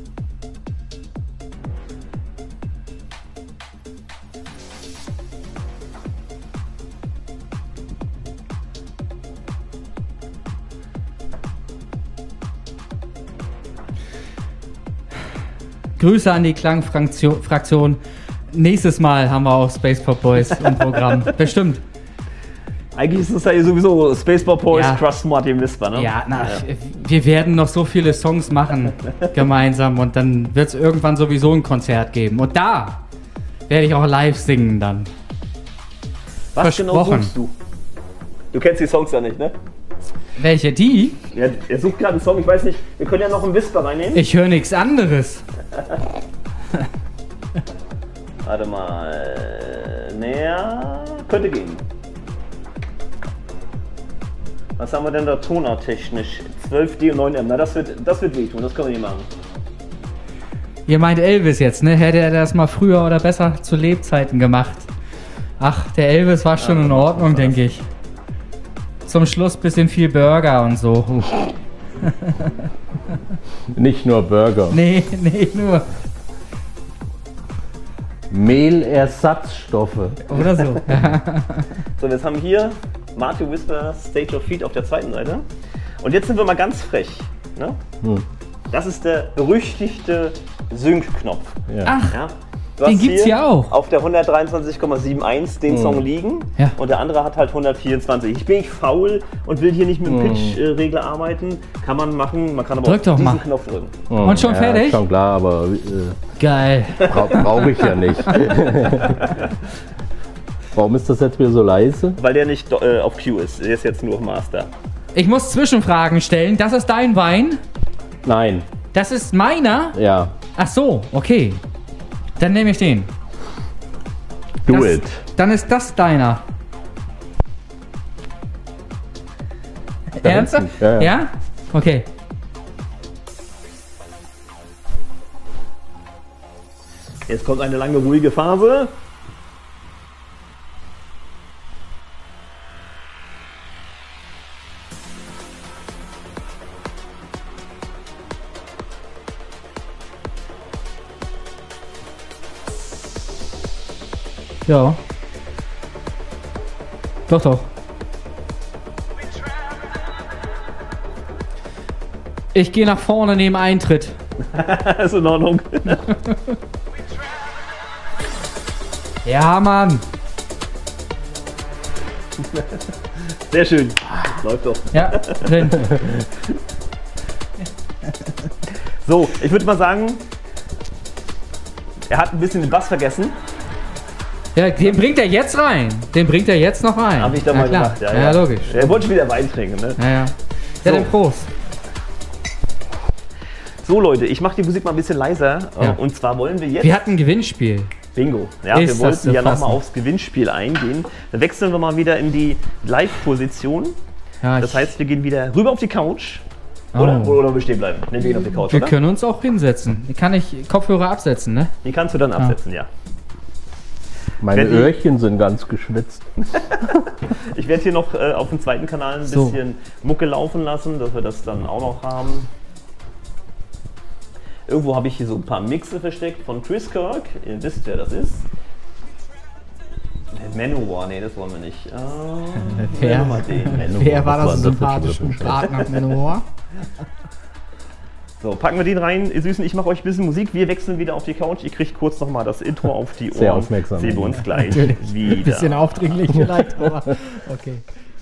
Grüße an die Klangfraktion. Fraktion. Nächstes Mal haben wir auch Space Pop Boys im Programm. Bestimmt. Eigentlich ist es ja sowieso Space Pop Boys, Ja. Crush Martin Whisper, ne? Ja, na, wir werden noch so viele Songs machen gemeinsam und dann wird es irgendwann sowieso ein Konzert geben. Und da werde ich auch live singen dann. Was genau Versprochen. suchst du? Du kennst die Songs ja nicht, ne? Welche? Die? Ja, er sucht gerade einen Song, ich weiß nicht. Wir können ja noch einen Whisper reinnehmen. Ich höre nichts anderes. Warte mal. Naja, könnte gehen. Was haben wir denn da tonarttechnisch? zwölf D und neun M. Na, das wird, das wird wehtun, das können wir nicht machen. Ihr meint Elvis jetzt, ne? Hätte er das mal früher oder besser zu Lebzeiten gemacht? Ach, der Elvis war schon Ja, in Ordnung, was denke ich. Zum Schluss bisschen viel Burger und so. Nicht nur Burger. Nee, nee, nur. Mehlersatzstoffe. Oder so. So, jetzt haben wir hier Martin Whisper Stage of Feet auf der zweiten Seite. Und jetzt sind wir mal ganz frech. Ne? Hm. Das ist der berüchtigte Sync-Knopf. Ja. Ach, Ja? Du Den hast gibt's hier ja auch. auf der hundertdreiundzwanzig Komma einundsiebzig den Mhm. Song liegen Ja. und der andere hat halt hundertvierundzwanzig. Ich bin nicht faul und will hier nicht mit dem Mhm. Pitch-Regler arbeiten. Kann man machen, man kann aber Drück auch doch diesen mal. Knopf drücken. Und schon ja, fertig? Schon klar, aber äh, Geil. bra brauche ich ja nicht. Warum ist das jetzt wieder so leise? Weil der nicht äh, auf Q ist, der ist jetzt nur auf Master. Ich muss Zwischenfragen stellen. Das ist dein Wein? Nein. Das ist meiner? Ja. Ach so, okay. Dann nehme ich den. Do das, it. Dann ist das deiner. Da Ernsthaft? hinten, ja, ja. Ja? Okay. Jetzt kommt eine lange ruhige Phase. Ja. Doch, doch. Ich gehe nach vorne neben Eintritt. Ist in Ordnung. Ja, Mann. Sehr schön. Läuft doch. Ja, drin. So, ich würde mal sagen, er hat ein bisschen den Bass vergessen. Ja, den bringt er jetzt rein. Den bringt er jetzt noch rein. Habe ich da ja, mal klar. gemacht. Ja, ja, logisch. Er wollte schon wieder Wein trinken, ne? Ja, ja. Ja, So. dann Prost. So Leute, ich mache die Musik mal ein bisschen leiser. Ja. Und zwar wollen wir jetzt... Wir hatten ein Gewinnspiel. Bingo. Ja, Ist wir wollten das zu ja fassen? nochmal aufs Gewinnspiel eingehen. Dann wechseln wir mal wieder in die Live-Position. Ja, Das ich- heißt, wir gehen wieder rüber auf die Couch. Oh. Oder? Oder wir stehen bleiben? Ne, wir gehen auf die Couch, wir oder? können uns auch hinsetzen. Kann ich Kopfhörer absetzen, ne? Die kannst du dann absetzen, ja. Meine Wenn die- Öhrchen sind ganz geschwitzt. Ich werde hier noch äh, auf dem zweiten Kanal ein So. bisschen Mucke laufen lassen, dass wir das dann auch noch haben. Irgendwo habe ich hier so ein paar Mixe versteckt von Chris Kirk. Ihr wisst, wer das ist. Manowar, nee, das wollen wir nicht. Äh, Wer- nehmen wir mal den. Manowar. Wer war was das war das sympathische für ein Partner Menor? So, packen wir den rein. Ihr Süßen, ich mache euch ein bisschen Musik. Wir wechseln wieder auf die Couch. Ihr kriegt kurz nochmal das Intro auf die Ohren. Sehr aufmerksam. Sehen wir uns gleich Natürlich. wieder. Bisschen aufdringlich vielleicht, aber okay.